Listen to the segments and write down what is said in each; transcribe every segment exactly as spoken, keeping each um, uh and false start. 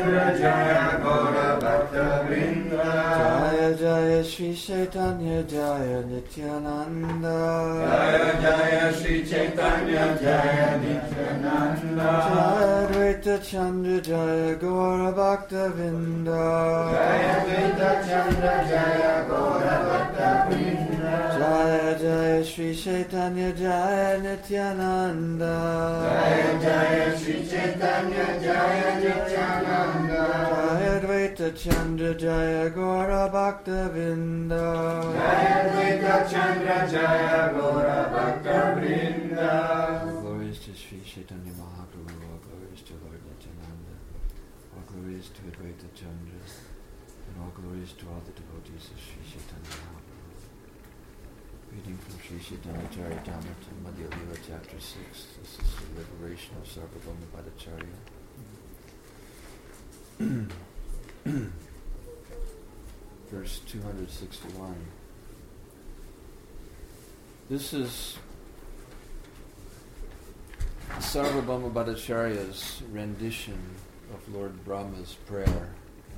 Chandra Jaya Gaura Bhakta Vrinda. Jaya Jaya Shri Chaitanya Jaya Nityananda. Jaya Jaya Shri Chaitanya Jaya Nityananda. Jaya Advaita Chandra Jaya Gaura Bhakta Vrinda. Jaya Advaita Chandra Jaya Gaura Bhakta Vrinda. Jaya Jaya Shri Chaitanya Jaya Nityananda. Jaya Jaya Shri Chaitanya Jaya Nityananda. Jaya Advaita Chandra Jaya Gaura Bhakta Vrinda. Jaya Advaita Chandra Jaya Gaura Bhakta Vrinda. Glories to Sri Chaitanya Mahaprabhu, all glories to Lord Nityananda, all glories to Advaita Chandra, and all glories to all the devotees of Sri Chaitanya Mahaprabhu. Reading from Sri Chaitanya Charitamrita, Madhya Lila, Chapter six. This is the liberation of Sarvabhauma Bhattacharya. Verse two hundred sixty-one. This is Sarvabhauma Bhattacharya's rendition of Lord Brahma's prayer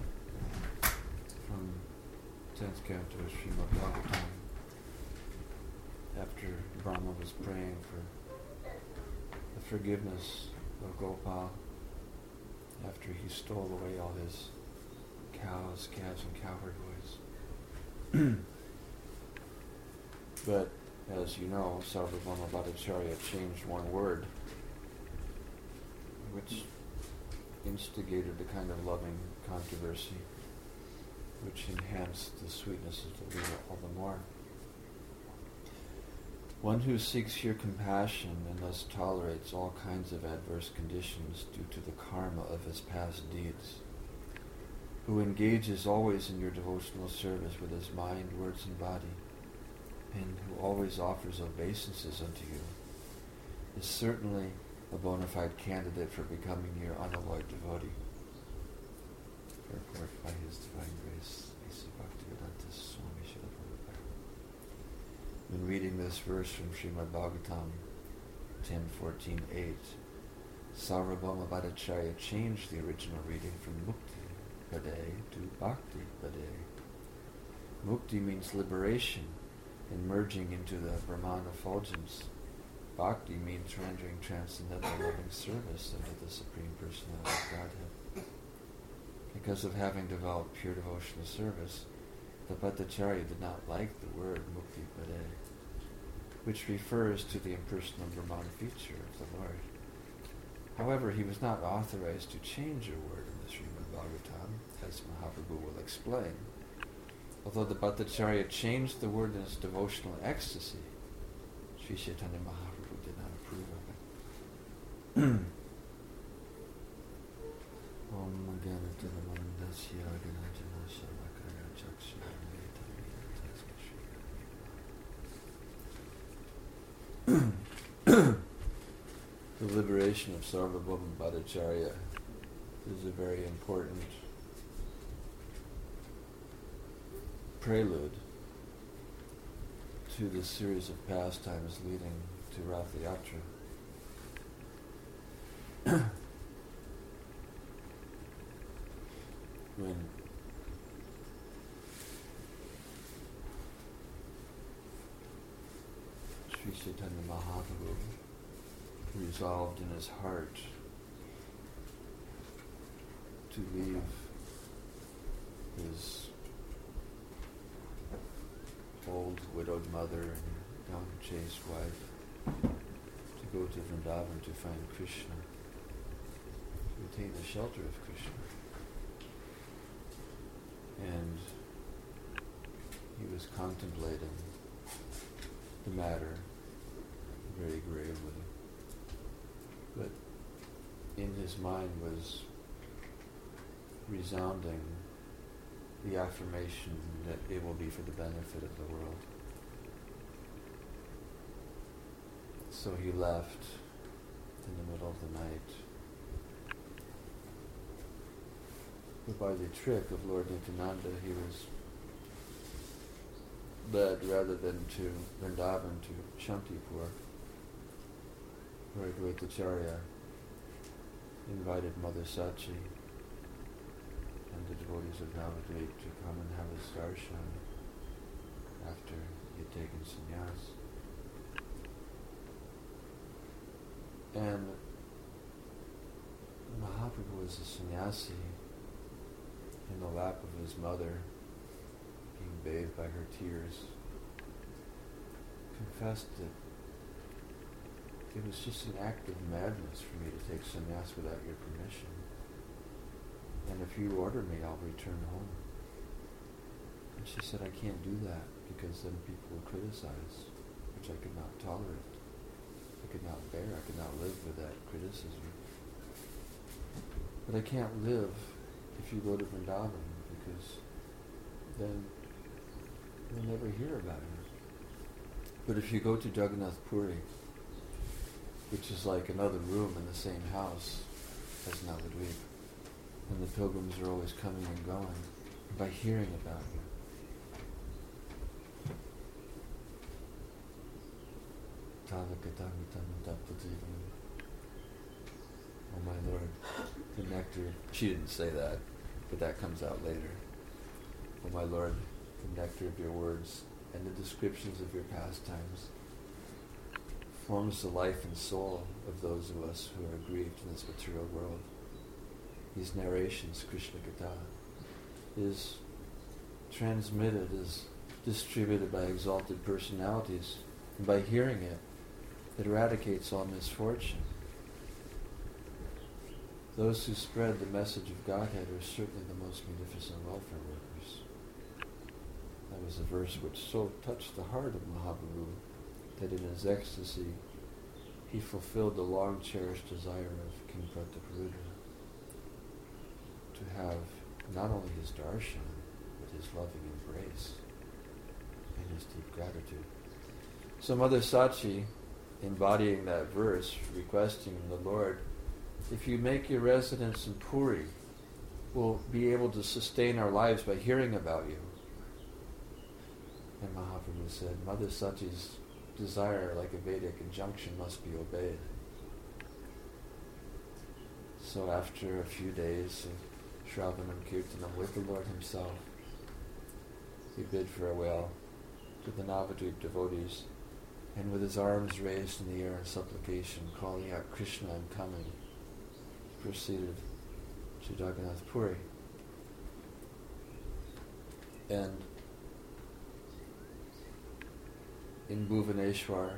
from tenth canto of Srimad Bhagavatam. After Brahma was praying for the forgiveness of Gopal, after he stole away all his cows, calves, and cow herd boys. But, as you know, Sarvabhauma Bhattacharya changed one word, which instigated a kind of loving controversy, which enhanced the sweetness of the Lila all the more. One who seeks here compassion and thus tolerates all kinds of adverse conditions due to the karma of his past deeds, who engages always in your devotional service with his mind, words, and body, and who always offers obeisances unto you, is certainly a bona fide candidate for becoming your unalloyed devotee. Purport by His Divine Grace, A C Bhaktivedanta Swami Srila Prabhupada. When reading this verse from Srimad Bhagavatam ten fourteen eight, Sarvabhauma Bhattacharya changed the original reading from Mukti Pade to Bhakti Pade. Mukti means liberation and merging into the Brahman effulgence. Bhakti means rendering transcendental loving service unto the Supreme Personality of Godhead. Because of having developed pure devotional service, the Bhattacharya did not like the word Mukti Pade, which refers to the impersonal Brahman feature of the Lord. However, he was not authorized to change a word in the Srimad Bhagavatam, as Mahaprabhu will explain. Although the Bhattacharya changed the word in his devotional ecstasy, Sri Chaitanya Mahaprabhu did not approve of it. Om Ganatanamanandasya Ganajana Shalakaya Chakshaya. The liberation of Sarvabhauma Bhattacharya is a very important prelude to the series of pastimes leading to Rath Yatra. When Sri Chaitanya Mahaprabhu resolved in his heart to leave his old widowed mother and young chaste wife to go to Vrindavan to find Krishna, to attain the shelter of Krishna. And he was contemplating the matter very gravely. But in his mind was resounding the affirmation that it will be for the benefit of the world. So he left in the middle of the night. But by the trick of Lord Nityananda, he was led rather than to Vrindavan to Shantipur, where Advaitacharya invited Mother Sachi the devotees of Navadvip to come and have his darshan after he had taken sannyas. And Mahaprabhu was a sannyasi in the lap of his mother, being bathed by her tears, confessed that it was just an act of madness for me to take sannyas without your permission. And if you order me, I'll return home. And she said, I can't do that because then people will criticize, which I could not tolerate. I could not bear, I could not live with that criticism. But I can't live if you go to Vrindavan because then you'll never hear about it. But if you go to Jagannath Puri, which is like another room in the same house as Navadvip, and the pilgrims are always coming and going, by hearing about you, oh my Lord, the nectar, she didn't say that, but that comes out later. Oh my Lord, the nectar of your words and the descriptions of your pastimes forms the life and soul of those of us who are aggrieved in this material world. These narrations, Krishna Katha, is transmitted, is distributed by exalted personalities, and by hearing it, it eradicates all misfortune. Those who spread the message of Godhead are certainly the most munificent welfare workers. That was a verse which so touched the heart of Mahaprabhu that in his ecstasy he fulfilled the long-cherished desire of King Prataparudra to have not only his darshan, but his loving embrace and his deep gratitude. So Mother Sachi, embodying that verse, requesting the Lord, if you make your residence in Puri, we'll be able to sustain our lives by hearing about you. And Mahaprabhu said, Mother Sachi's desire, like a Vedic injunction, must be obeyed. So after a few days of Shravanam Kirtanam with the Lord himself, he bid farewell to the Navadvip devotees, and with his arms raised in the air in supplication, calling out, Krishna, I'm coming, proceeded to Jagannath Puri. And in Bhuvaneshwar,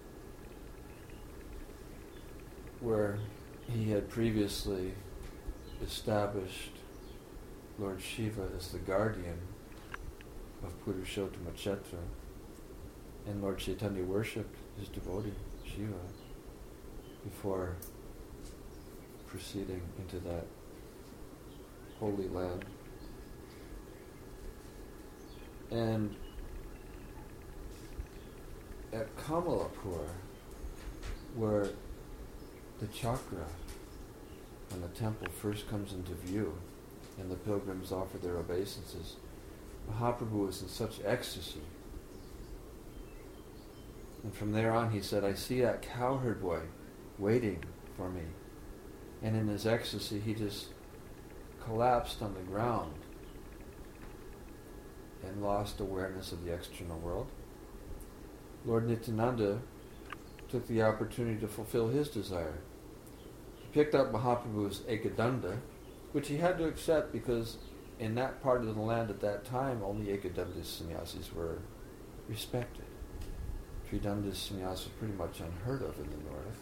where he had previously established Lord Shiva as the guardian of Purushottama Kshetra, and Lord Chaitanya worshipped his devotee, Shiva, before proceeding into that holy land. And at Kamalapur, where the chakra and the temple first comes into view and the pilgrims offer their obeisances, Mahaprabhu was in such ecstasy. And from there on he said, I see that cowherd boy waiting for me. And in his ecstasy he just collapsed on the ground and lost awareness of the external world. Lord Nityananda took the opportunity to fulfill his desire. He picked up Mahaprabhu's Ekadanda, which he had to accept because in that part of the land at that time only Ekadanda sannyasis were respected. Tridanda sannyas was pretty much unheard of in the north.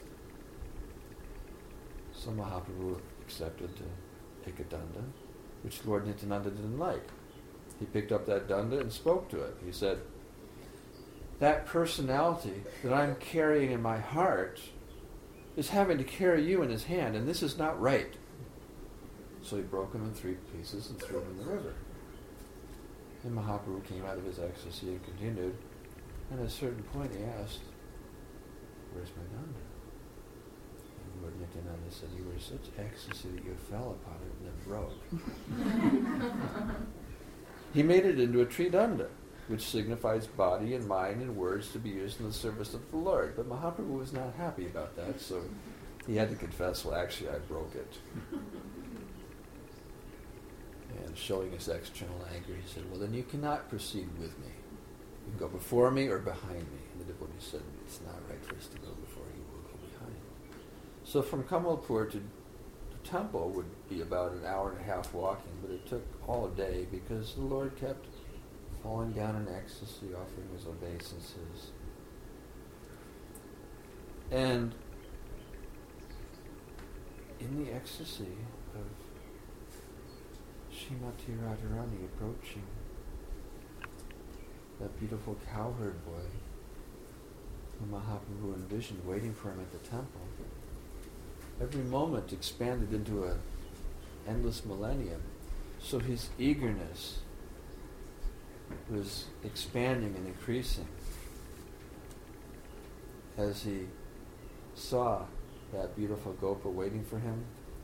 So Mahaprabhu accepted the Ekadanda, which Lord Nityananda didn't like. He picked up that danda and spoke to it. He said, that personality that I'm carrying in my heart is having to carry you in his hand, and this is not right. So he broke him in three pieces and threw him in the river. And Mahaprabhu came out of his ecstasy and continued. And at a certain point he asked, where's my danda? And Lord Nityananda said, you were in such ecstasy that you fell upon it and then broke. He made it into a tridanda, which signifies body and mind and words to be used in the service of the Lord. But Mahaprabhu was not happy about that, so he had to confess, well, actually, I broke it. And showing his external anger, he said, well, then you cannot proceed with me. You can go before me or behind me. And the devotee said, it's not right for us to go before, he will go behind. So from Kamalpur to the temple would be about an hour and a half walking, but it took all day because the Lord kept falling down in ecstasy, offering his obeisances. And in the ecstasy of Srimati Radharani approaching that beautiful cowherd boy whom Mahaprabhu envisioned waiting for him at the temple, every moment expanded into an endless millennium. So his eagerness was expanding and increasing as he saw that beautiful Gopa waiting for him.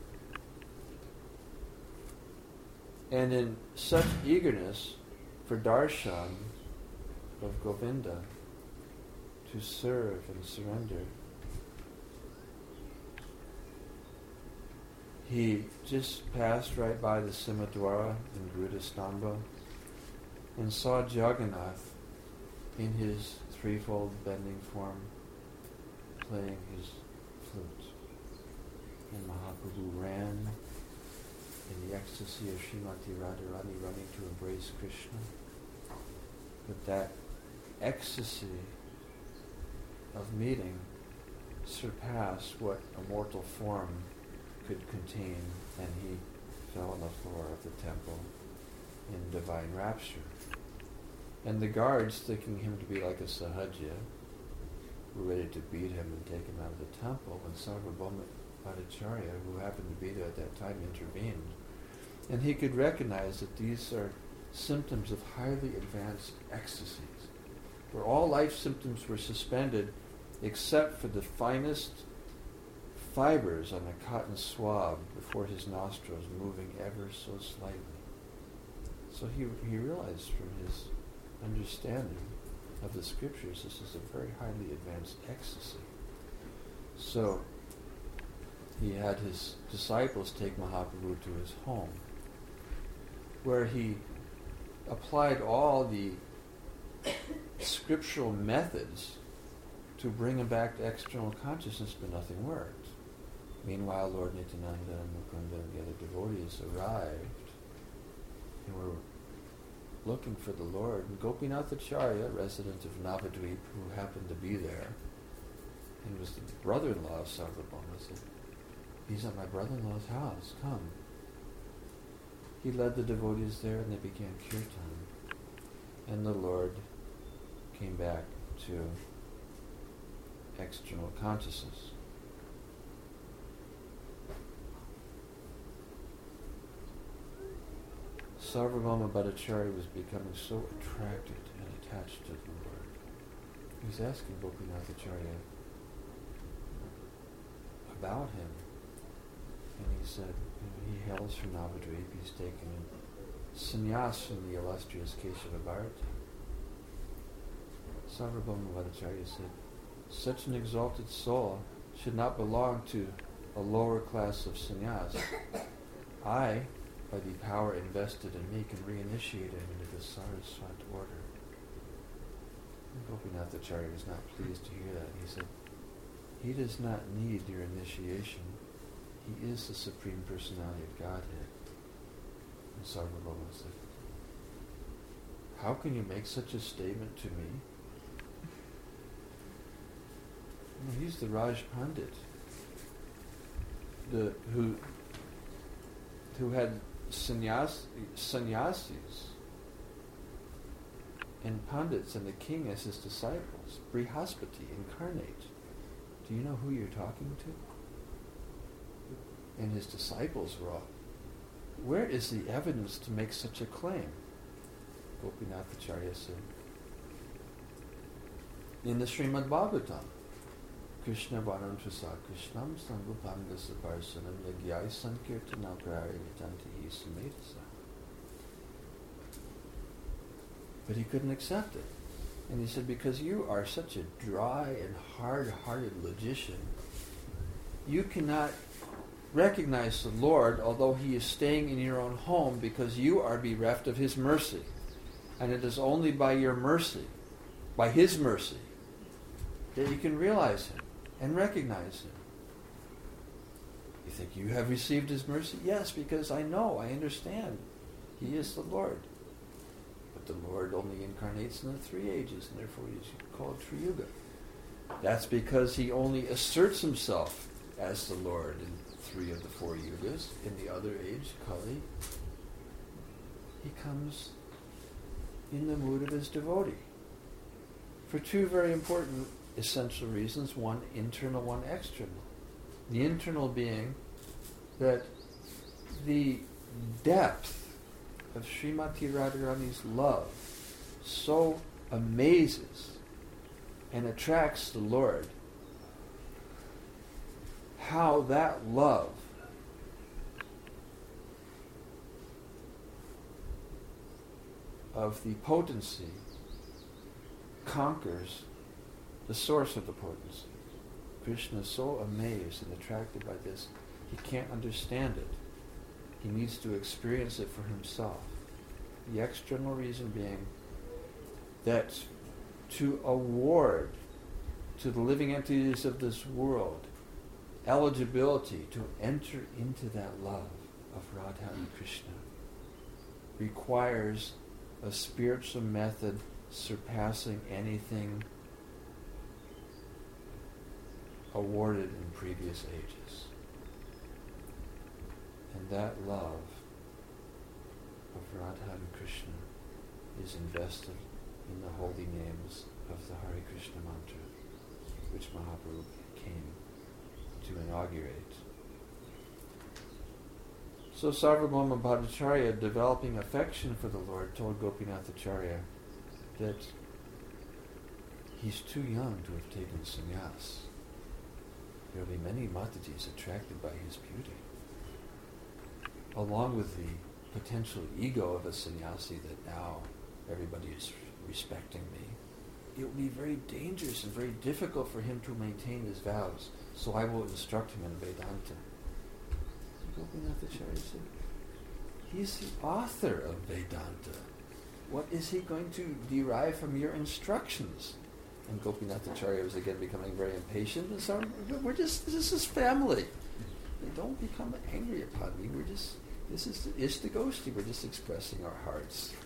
And in such eagerness for darshan of Govinda, to serve and surrender, he just passed right by the Simadwara in Grudastamba and saw Jagannath in his threefold bending form playing his flute. And Mahaprabhu ran in the ecstasy of Srimati Radharani, running to embrace Krishna. But that ecstasy of meeting surpassed what a mortal form could contain, and he fell on the floor of the temple in divine rapture. And the guards, thinking him to be like a Sahajya, were ready to beat him and take him out of the temple when Sarvabhauma Bhattacharya, who happened to be there at that time, intervened. And he could recognize that these are symptoms of highly advanced ecstasies, where all life symptoms were suspended except for the finest fibers on a cotton swab before his nostrils moving ever so slightly. So he, he realized from his understanding of the scriptures, this is a very highly advanced ecstasy. So he had his disciples take Mahaprabhu to his home, where he applied all the scriptural methods to bring him back to external consciousness, but nothing worked. Meanwhile, Lord Nityananda and Mukunda and the other devotees arrived and were looking for the Lord. And Gopinath Acharya, resident of Navadvip, who happened to be there, and was the brother-in-law of Sarvabhauma, said, he's at my brother-in-law's house, come. He led the devotees there and they began kirtan. And the Lord came back to external consciousness. Sarvabhauma Bhattacharya was becoming so attracted and attached to the Lord. He was asking Gopinath Acharya about him. And he said, you know, he hails from Navadvip, he's taken sannyas from the illustrious Keshava Bharati. Sarvabhauma Bhattacharya said, such an exalted soul should not belong to a lower class of sannyas. I, by the power invested in me, can reinitiate him into the Saraswat order. And Gopinath Acharya was not pleased to hear that. He said, he does not need your initiation. He is the Supreme Personality of Godhead. And Sarvabhauma said, how can you make such a statement to me? You know, he's the Raj Pandit, the, who, who had sannyas, sannyasis and pandits and the king as his disciples. Brihaspati, incarnate. Do you know who you're talking to? And his disciples were all, where is the evidence to make such a claim? Gopinath Acharya said, in the Srimad Bhagavatam, Krishna Varantrasa Krishnam Sangupanga Saparsanam Yagyai Sankirtana Praritanti Sametasa. But he couldn't accept it. And he said, because you are such a dry and hard-hearted logician, you cannot recognize the Lord, although He is staying in your own home, because you are bereft of His mercy. And it is only by your mercy, by His mercy, that you can realize Him and recognize Him. You think you have received His mercy? Yes, because I know, I understand. He is the Lord. But the Lord only incarnates in the three ages, and therefore He is called Triyuga. That's because He only asserts Himself as the Lord in three of the four yugas. In the other age, Kali, He comes in the mood of His devotee. For two very important essential reasons, one internal, one external. The internal being that the depth of Srimati Radharani's love so amazes and attracts the Lord, how that love of the potency conquers the source of the potency. Krishna is so amazed and attracted by this, he can't understand it. He needs to experience it for himself. The external reason being that to award to the living entities of this world eligibility to enter into that love of Radha and Krishna requires a spiritual method surpassing anything awarded in previous ages. And that love of Radha and Krishna is invested in the holy names of the Hare Krishna mantra, which Mahaprabhu came to inaugurate. So Sarvabhauma Bhattacharya, developing affection for the Lord, told Gopinath Acharya that he's too young to have taken sannyas. There will be many Matajis attracted by his beauty, along with the potential ego of a sannyasi that now everybody is respecting me. It will be very dangerous and very difficult for him to maintain his vows, so I will instruct him in Vedanta. Gopinath Acharya said, he's the author of Vedanta. What is he going to derive from your instructions? And Gopinath Acharya was again becoming very impatient. And so we're just, this is family. Don't become angry upon me. We're just, this is Ishtagoshti. We're just expressing our hearts.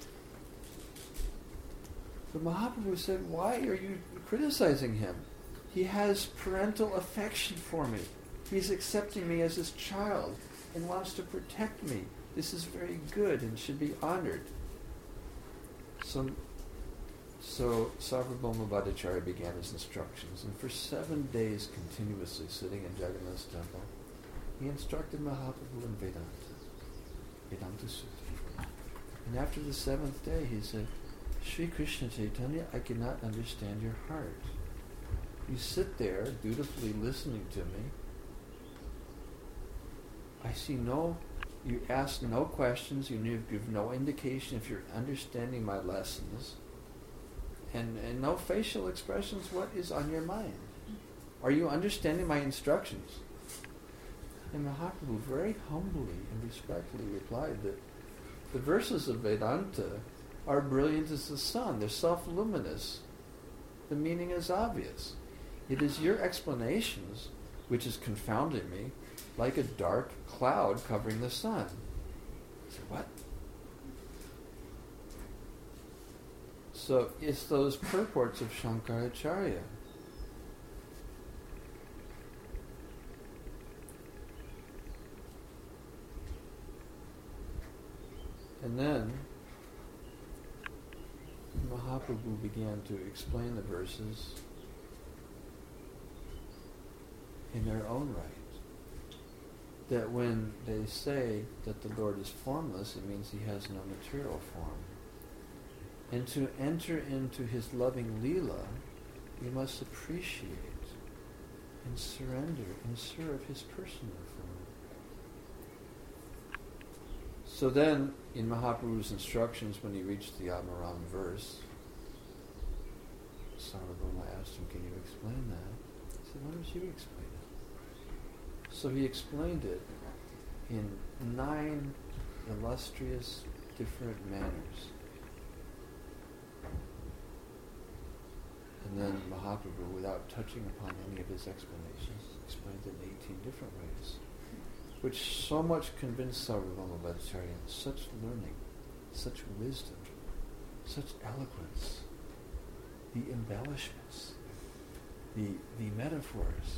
But Mahaprabhu said, why are you criticizing him? He has parental affection for me. He's accepting me as his child and wants to protect me. This is very good and should be honored. So, so Sarvabhauma Bhattacharya began his instructions, and for seven days continuously sitting in Jagannath's temple, he instructed Mahaprabhu in Vedanta, Vedanta Sutta. And after the seventh day, he said, Sri Krishna Chaitanya, I cannot understand your heart. You sit there dutifully listening to me. I see no, you ask no questions, you give no indication if you're understanding my lessons, and, and no facial expressions. What is on your mind? Are you understanding my instructions? And Mahaprabhu very humbly and respectfully replied that the verses of Vedanta are brilliant as the sun. They're self-luminous. The meaning is obvious. It is your explanations which is confounding me, like a dark cloud covering the sun. I said, what? So it's those purports of Shankaracharya. And then Mahaprabhu began to explain the verses in their own right. That when they say that the Lord is formless, it means he has no material form. And to enter into his loving Leela, you must appreciate and surrender and serve his personal form. So then, in Mahaprabhu's instructions, when he reached the Amaram verse, Sarvabhauma asked him, can you explain that? He said, why don't you explain it? So he explained it in nine illustrious different manners. And then Mahaprabhu, without touching upon any of his explanations, explained it in eighteen different ways, which so much convinced Sarvabhauma Bhattacharya. Such learning, such wisdom, such eloquence, the embellishments, the the metaphors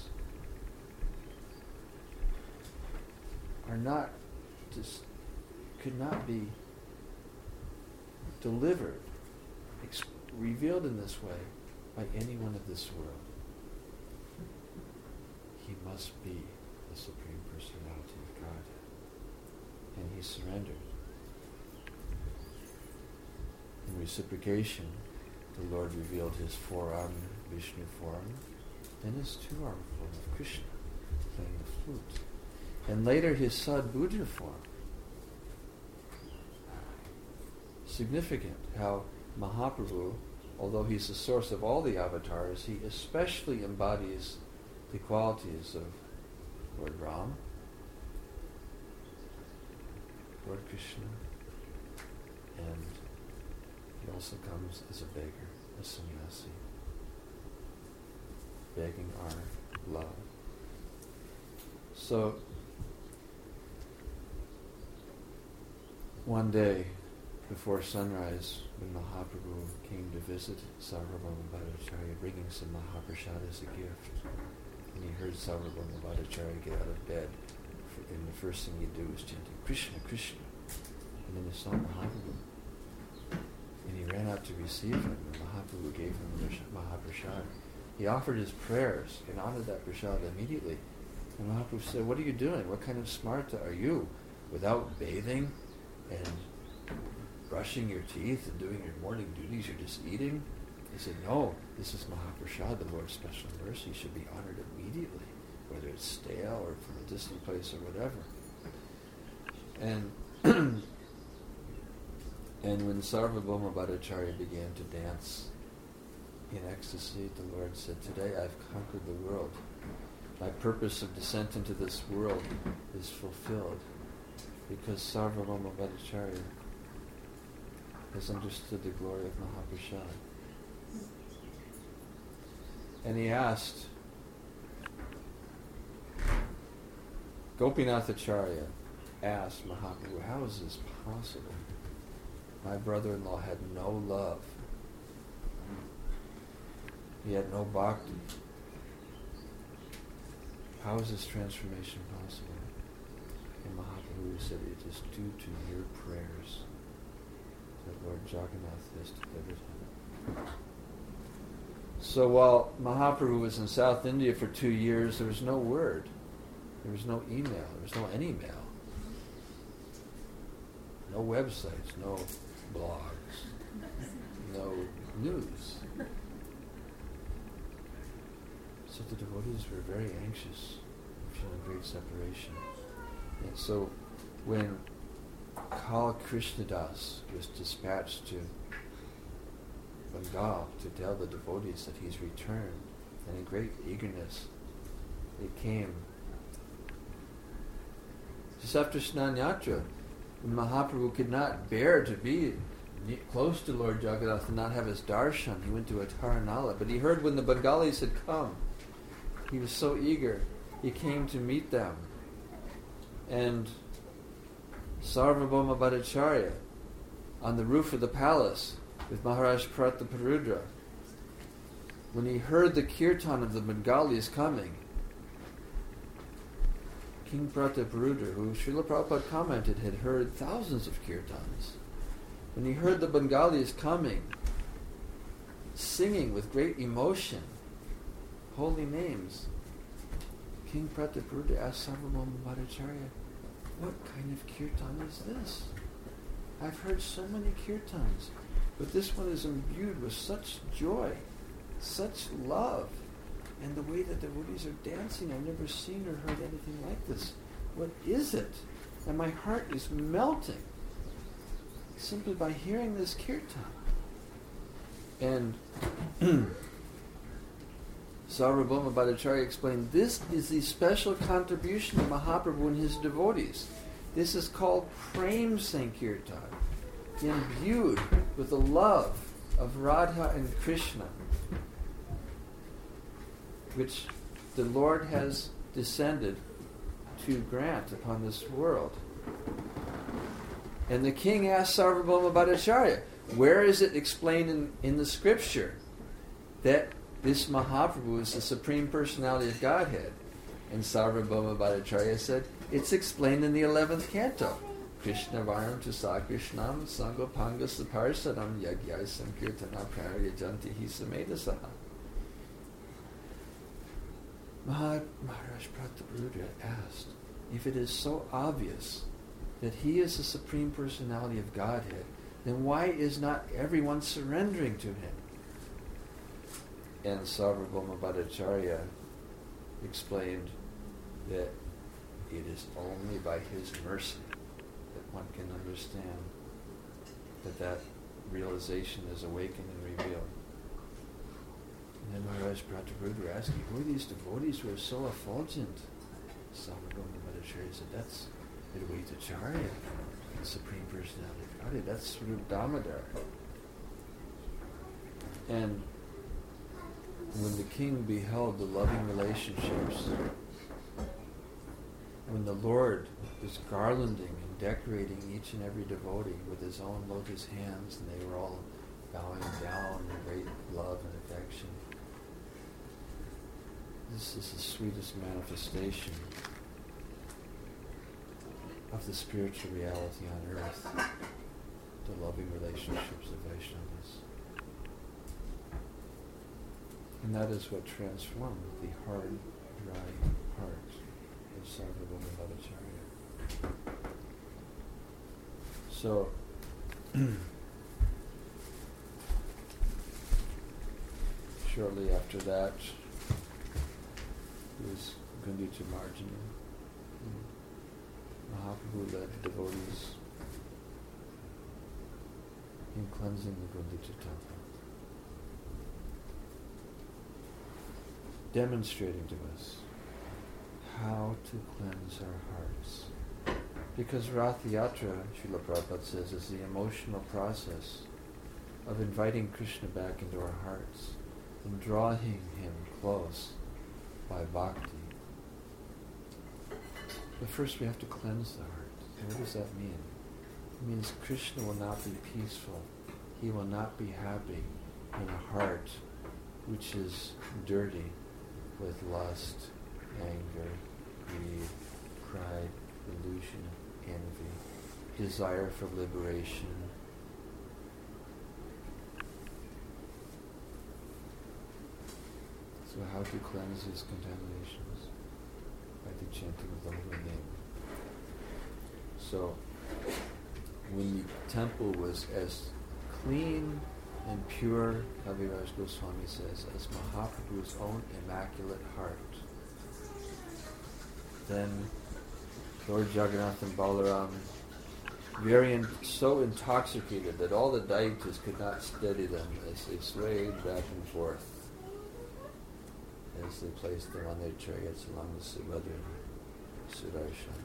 are not just could not be delivered, ex- revealed in this way by anyone of this world. He must be the Supreme Personality of Godhead. And he surrendered. In reciprocation, the Lord revealed his four-armed Vishnu form and his two-armed form of Krishna, playing the flute. And later his Sadbhuja form. Significant how Mahaprabhu, although he's the source of all the avatars, he especially embodies the qualities of Lord Ram, Lord Krishna, and he also comes as a beggar, a sannyasi, begging our love. So, one day, before sunrise, when Mahaprabhu came to visit Sarvabhauma Bhattacharya, bringing some Mahaprasad as a gift, and he heard Sarvabhauma Bhattacharya get out of bed, and the first thing he'd do was chanting, Krishna, Krishna. And then he saw Mahaprabhu, and he ran out to receive him, and Mahaprabhu gave him the Mahaprasad. He offered his prayers and honored that prasad immediately. And Mahaprabhu said, what are you doing? What kind of smarta are you? Without bathing and brushing your teeth and doing your morning duties, you're just eating? He said, no, this is Mahaprasad, the Lord's special mercy, should be honored immediately, whether it's stale or from a distant place or whatever. And and when Sarvabhauma Bhattacharya began to dance in ecstasy, the Lord said, today I've conquered the world. My purpose of descent into this world is fulfilled because Sarvabhauma Bhattacharya has understood the glory of Mahaprasad. And he asked, Gopinath Acharya asked Mahaprabhu, how is this possible? My brother-in-law had no love. He had no bhakti. How is this transformation possible? And Mahaprabhu said, it is due to your prayers that Lord Jagannath has delivered him. So while Mahaprabhu was in South India for two years, there was no word. There was no email. There was no any mail. No websites, no blogs, no news. So the devotees were very anxious, feeling great separation. And so when Kala Krishnadas was dispatched to Bengal to tell the devotees that he's returned, and in great eagerness they came. Just after Snanyatra, when Mahaprabhu could not bear to be close to Lord Jagannath and not have his darshan, he went to Ataranala. But he heard when the Bengalis had come, he was so eager, he came to meet them. And Sarvabhauma Bhattacharya, on the roof of the palace with Maharaj Prataparudra, when he heard the kirtan of the Bengalis coming, King Prataparudra, who Srila Prabhupada commented had heard thousands of kirtans, when he heard the Bengalis coming, singing with great emotion holy names, King Prataparudra asked Sarvabhauma Bhattacharya, what kind of kirtan is this? I've heard so many kirtans, but this one is imbued with such joy, such love, and the way that the devotees are dancing, I've never seen or heard anything like this. What is it? And my heart is melting simply by hearing this kirtan. And Sarvabhauma Bhattacharya explained, this is the special contribution of Mahaprabhu and his devotees. This is called Prem Sankirtan, imbued with the love of Radha and Krishna, which the Lord has descended to grant upon this world. And the king asked Sarvabhauma Bhattacharya, where is it explained in, in the scripture that this Mahaprabhu is the Supreme Personality of Godhead? And Sarvabhauma Bhattacharya said, it's explained in the eleventh canto. Krishna Varam Tusa Krishnam Sangopanga Saparsadam Yagyai Sankirtana Prarya Jantihi Samedasaha. Maharaj Prataparudra asked, if it is so obvious that he is the Supreme Personality of Godhead, then why is not everyone surrendering to him? And Sarvabhauma Bhattacharya explained that it is only by his mercy that one can understand that that realization is awakened and revealed. And then Maharaj Prataparudra asked me, who are these devotees who are so effulgent? Sarvabhauma Bhattacharya said, that's Advaitacharya, the Supreme Personality of Godhead. That's Swarup Damodar. And when the king beheld the loving relationships, when the Lord was garlanding and decorating each and every devotee with his own lotus hands, and they were all bowing down in great love and affection, this is the sweetest manifestation of the spiritual reality on earth, the loving relationships of Vaishnavas. And that is what transformed the hard, dry heart of Sarvabhauma Bhattacharya. So, shortly after that was Gundicha Marjana. Mahaprabhu led devotees in cleansing the Gundicha temple, demonstrating to us how to cleanse our hearts. Because Rath Yatra, Srila Prabhupada says, is the emotional process of inviting Krishna back into our hearts and drawing him close by bhakti. But first we have to cleanse the heart. And what does that mean? It means Krishna will not be peaceful. He will not be happy in a heart which is dirty with lust, anger, greed, pride, illusion, envy, desire for liberation. So how to cleanse these contaminations? By the chanting of the holy name. So, when the temple was as clean and pure, Kaviraj Goswami says, as Mahaprabhu's own immaculate heart, then Lord Jagannath and Balaram, very in, so intoxicated that all the daityas could not steady them as they swayed back and forth, as they placed them on their chariots along with Subhadra and Sudarshan.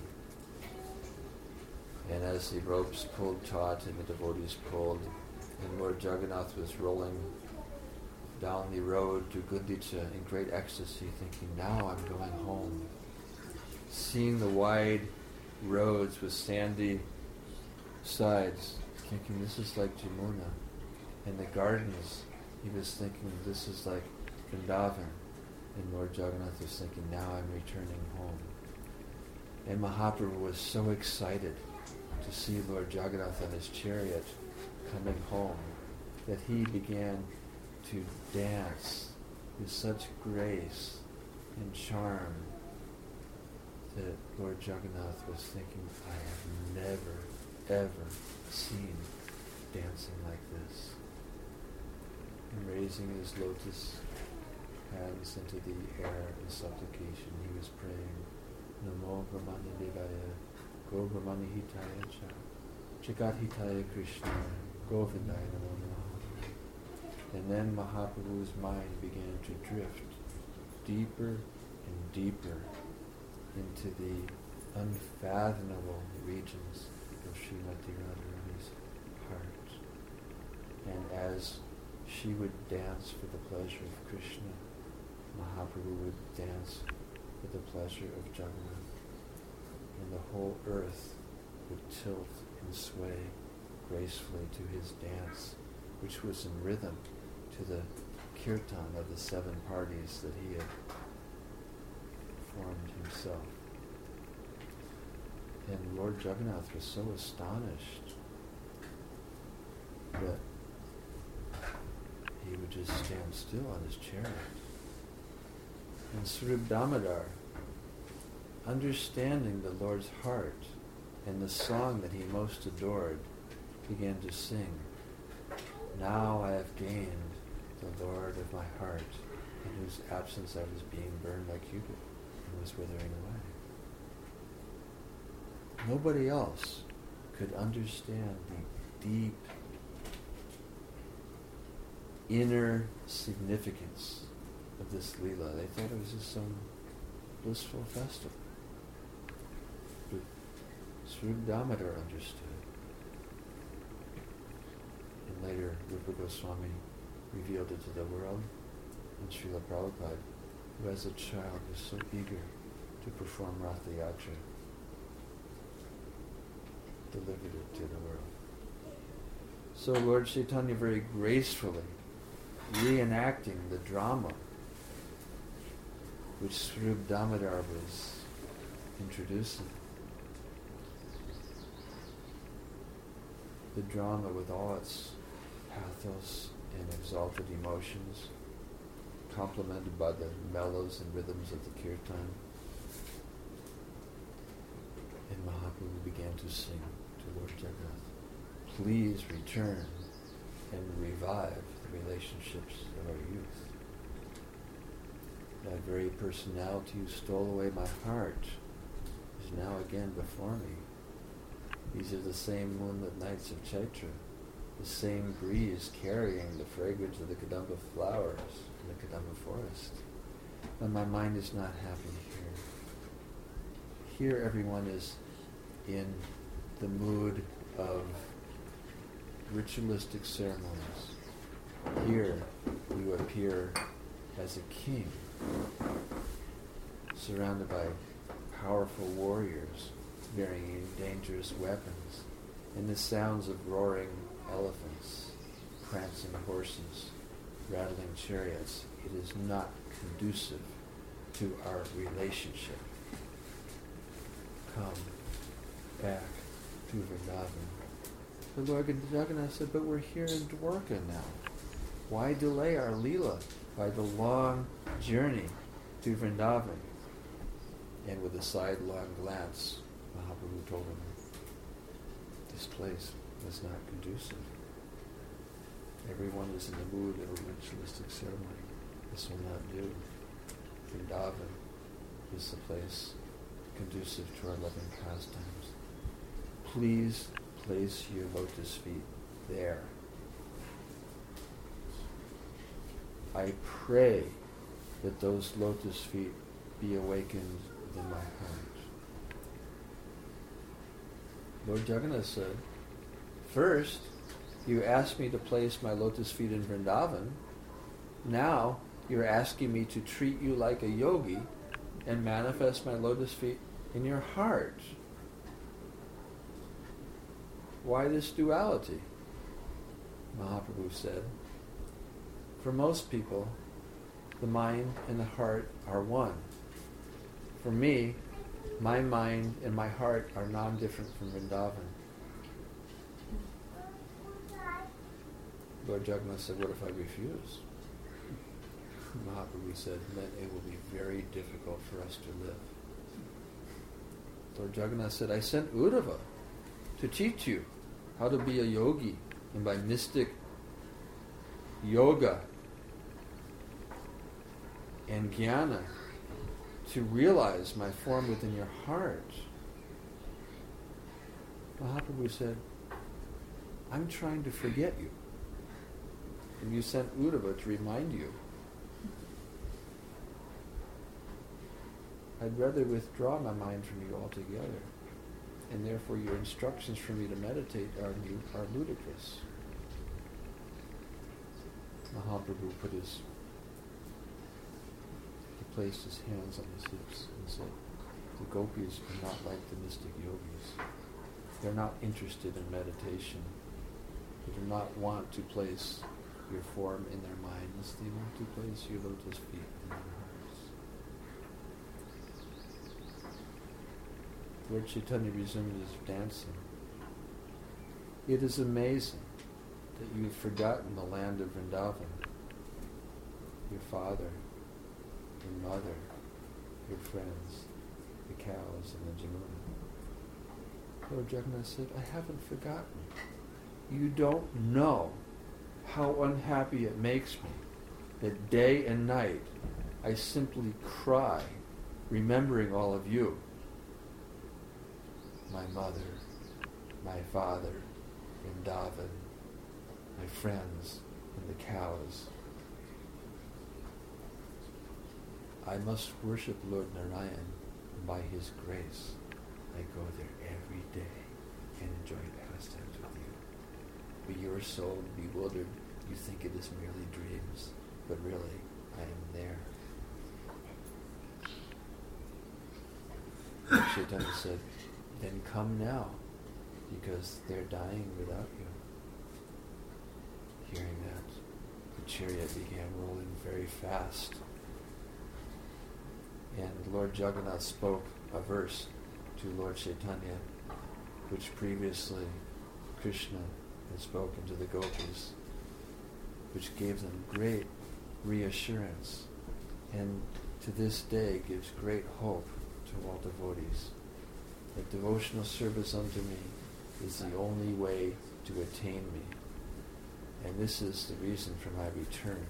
And as the ropes pulled taut and the devotees pulled, and Lord Jagannath was rolling down the road to Gundicha in great ecstasy, thinking, now I'm going home. Seeing the wide roads with sandy sides, thinking this is like Jamuna. And the gardens, he was thinking this is like Vrindavan. And Lord Jagannath was thinking, now I'm returning home. And Mahaprabhu was so excited to see Lord Jagannath on his chariot coming home that he began to dance with such grace and charm that Lord Jagannath was thinking, I have never, ever seen dancing like this. And raising his lotus hands into the air in supplication, he was praying, Namo Brahmanya Devaya, Go Brahmanya Hitaya Cha, Jagat Hitaya Krishna, Govindaya Namo Namaha. And then Mahaprabhu's mind began to drift deeper and deeper into the unfathomable regions of Srimati Radharani's heart. And as she would dance for the pleasure of Krishna, Mahaprabhu would dance for the pleasure of Jagannath. And the whole earth would tilt and sway gracefully to his dance, which was in rhythm to the kirtan of the seven parties that he had formed himself. And Lord Jagannath was so astonished that he would just stand still on his chariot. And Swarup Damodar, understanding the Lord's heart and the song that he most adored, began to sing, "Now I have gained the Lord of my heart, in whose absence I was being burned like Cupid and was withering away." Nobody else could understand the deep inner significance of this Leela. They thought it was just some blissful festival. But Swarup Damodar understood. And later Rupa Goswami revealed it to the world, and Srila Prabhupada, who as a child was so eager to perform Ratha Yatra, delivered it to the world. So Lord Chaitanya very gracefully reenacting the drama which Swarup Damodar was introducing. The drama with all its pathos and exalted emotions, complemented by the mellows and rhythms of the kirtan. And Mahaprabhu began to sing to Lord Jagannath, "Please return and revive the relationships of our youth. That very personality who stole away my heart is now again before me. These are the same moonlit nights of Chaitra, the same breeze carrying the fragrance of the Kadamba flowers in the Kadamba forest. But my mind is not happy here. Here everyone is in the mood of ritualistic ceremonies. Here you appear as a king, surrounded by powerful warriors bearing dangerous weapons, and the sounds of roaring elephants, prancing horses, rattling chariots. It is not conducive to our relationship. Come back to Vrindavan." The Lord Jagannath said, "But we're here in Dwarka now. Why delay our Leela by the long journey to Vrindavan?" And with a sidelong glance, Mahaprabhu told him, this place was not conducive. Everyone is in the mood of a ritualistic ceremony. This will not do. Vrindavan is the place conducive to our loving pastimes. Please place your lotus feet there. I pray that those lotus feet be awakened within my heart. Lord Jagannath said, "First, you asked me to place my lotus feet in Vrindavan. Now, you're asking me to treat you like a yogi and manifest my lotus feet in your heart. Why this duality?" Mahaprabhu said, "For most people, the mind and the heart are one. For me, my mind and my heart are non-different from Vrindavan." Lord Jagannath said, "What if I refuse?" Mahaprabhu said, "Then it will be very difficult for us to live." Lord Jagannath said, "I sent Uddhava to teach you how to be a yogi, and by mystic yoga and jnana to realize my form within your heart." Mahaprabhu said, "I'm trying to forget you. And you sent Uddhava to remind you. I'd rather withdraw my mind from you altogether. And therefore your instructions for me to meditate are, are ludicrous. Mahaprabhu put his, he placed his hands on his hips and said, the gopis are not like the mystic yogis. They're not interested in meditation. They do not want to place your form in their minds. They want to place your lotus feet in their hearts. Lord Chaitanya resumed his dancing. It is amazing that you've forgotten the land of Vrindavan, your father, your mother, your friends, the cows and the Jamuna. Lord Jagannath said, I haven't forgotten. You don't know how unhappy it makes me that day and night I simply cry remembering all of you. My mother, my father, Vrindavan, my friends, and the cows. I must worship Lord Narayan, and by his grace I go there every day and enjoy pastimes with you. But you are so bewildered, you think it is merely dreams, but really, I am there. Chaitanya said, then come now, because they're dying without you. Hearing that, the chariot began rolling very fast. And Lord Jagannath spoke a verse to Lord Chaitanya, which previously Krishna had spoken to the gopis, which gave them great reassurance, and to this day gives great hope to all devotees, that devotional service unto me is the only way to attain me, and this is the reason for my return.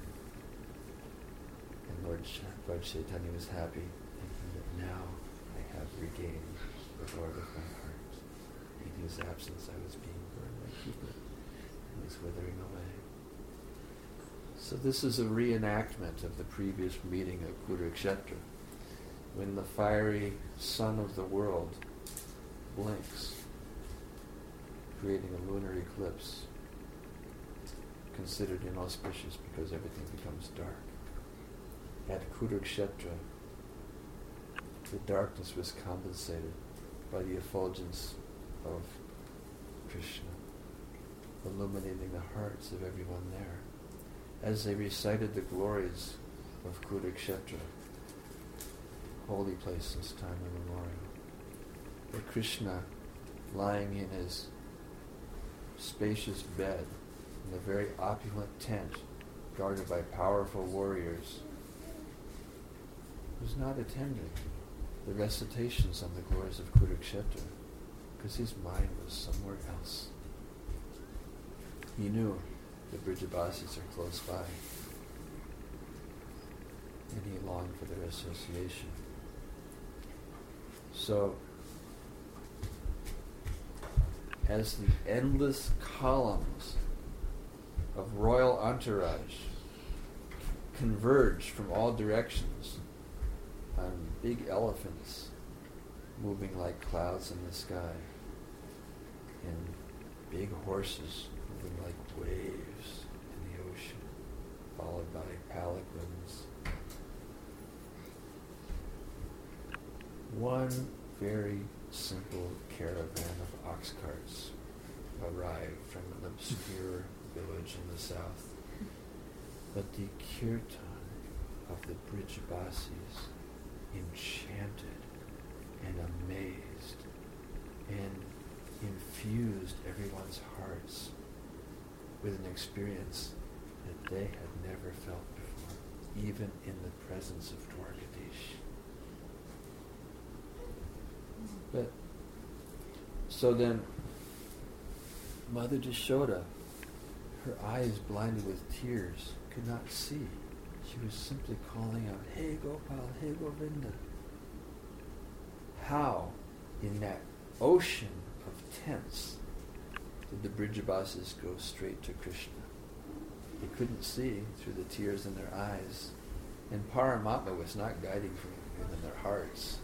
And Lord, Ch- Lord Chaitanya was happy, thinking that now I have regained the Lord of my heart. In his absence I was being burned like Cupid, and was withering away. So this is a reenactment of the previous meeting at Kurukshetra, when the fiery sun of the world blinks, creating a lunar eclipse, considered inauspicious because everything becomes dark. At Kurukshetra, the darkness was compensated by the effulgence of Krishna, illuminating the hearts of everyone there, as they recited the glories of Kurukshetra, holy place since time immemorial. But Krishna, lying in his spacious bed in a very opulent tent, guarded by powerful warriors, was not attending the recitations on the glories of Kurukshetra, because his mind was somewhere else. He knew the Brijabasis are close by, and he longed for their association. So, as the endless columns of royal entourage converge from all directions on big elephants moving like clouds in the sky, and big horses moving like waves in the ocean, followed by palanquins, one very simple caravan of ox carts arrived from an obscure village in the south. But the kirtan of the Brijabasis enchanted and amazed and infused everyone's hearts with an experience that they had never felt before, even in the presence of Dwarkadish. But so then, Mother Jashoda, her eyes blinded with tears, could not see. She was simply calling out, "Hey Gopal, hey Govinda." How, in that ocean of tents, did the Brijabasis go straight to Krishna? They couldn't see through the tears in their eyes, and Paramatma was not guiding from and in their hearts.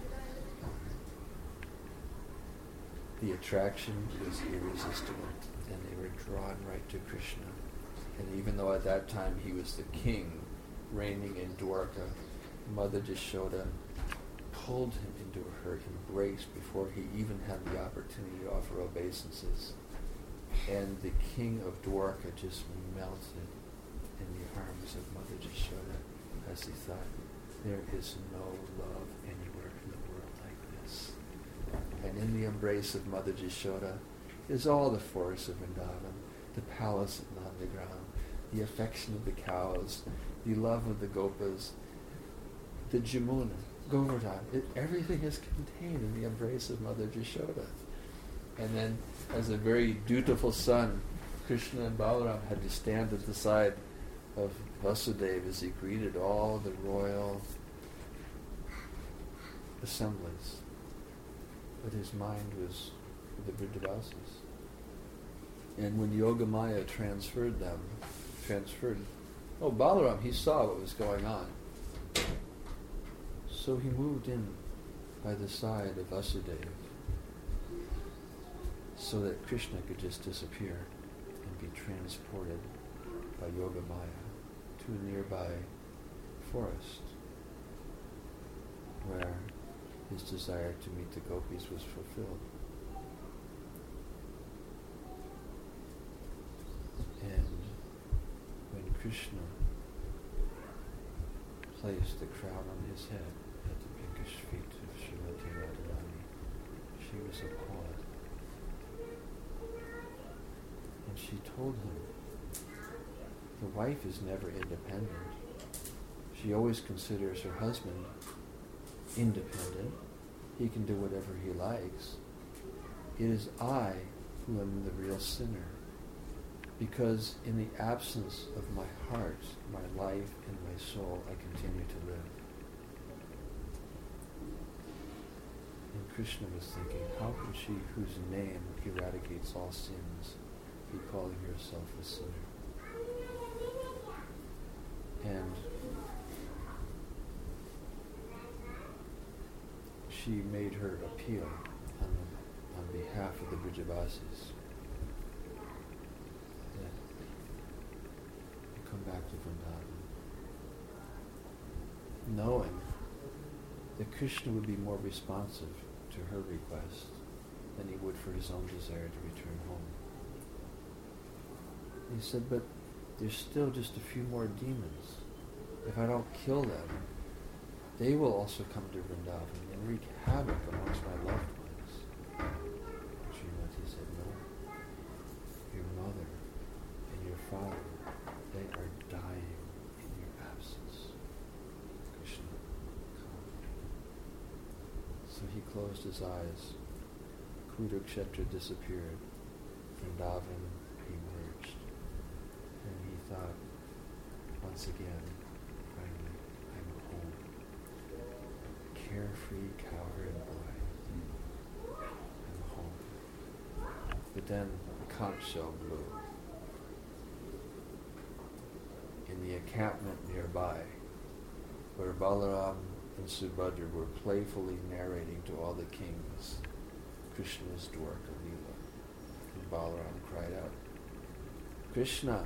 The attraction was irresistible, and they were drawn right to Krishna. And even though at that time he was the king, reigning in Dwarka, Mother Yashoda pulled him into her embrace before he even had the opportunity to offer obeisances. And the king of Dwarka just melted in the arms of Mother Yashoda as he thought, there is no love anywhere in the world like this. And in the embrace of Mother Yashoda is all the force of Vrindavan, the palace at Nandagram, the affection of the cows, the love of the gopas, the Jamuna, Govardhan. It, everything is contained in the embrace of Mother Yashoda. And then, as a very dutiful son, Krishna and Balaram had to stand at the side of Vasudeva as he greeted all the royal assemblies. But his mind was with the Vrijavasis. And when Yogamaya transferred them, transferred, oh, Balaram, he saw what was going on. So he moved in by the side of Vasudeva so that Krishna could just disappear and be transported by Yogamaya to a nearby forest where his desire to meet the gopis was fulfilled. And when Krishna placed the crown on his head at the pinkish feet of Srimati Radharani, she was appalled. And she told him, the wife is never independent. She always considers her husband independent. He can do whatever he likes. It is I who am the real sinner, because in the absence of my heart, my life and my soul, I continue to live. And Krishna was thinking, how can she, whose name eradicates all sins, be calling herself a sinner? And she made her appeal on, on behalf of the Vrijavasis that you come back to Vrindavan, knowing that Krishna would be more responsive to her request than he would for his own desire to return home. He said, but there's still just a few more demons. If I don't kill them, they will also come to Vrindavan and wreak havoc amongst my loved ones. Srimati said, no. Your mother and your father, they are dying in your absence. Krishna, come. So he closed his eyes. Kurukshetra disappeared. Vrindavan emerged. And he thought, once again, finally, I'm home. Carefree cowherd boy. I'm home. But then a conch shell blew. In the encampment nearby, where Balaram and Subhadra were playfully narrating to all the kings Krishna's Dwarka Leela, and Balaram cried out, Krishna,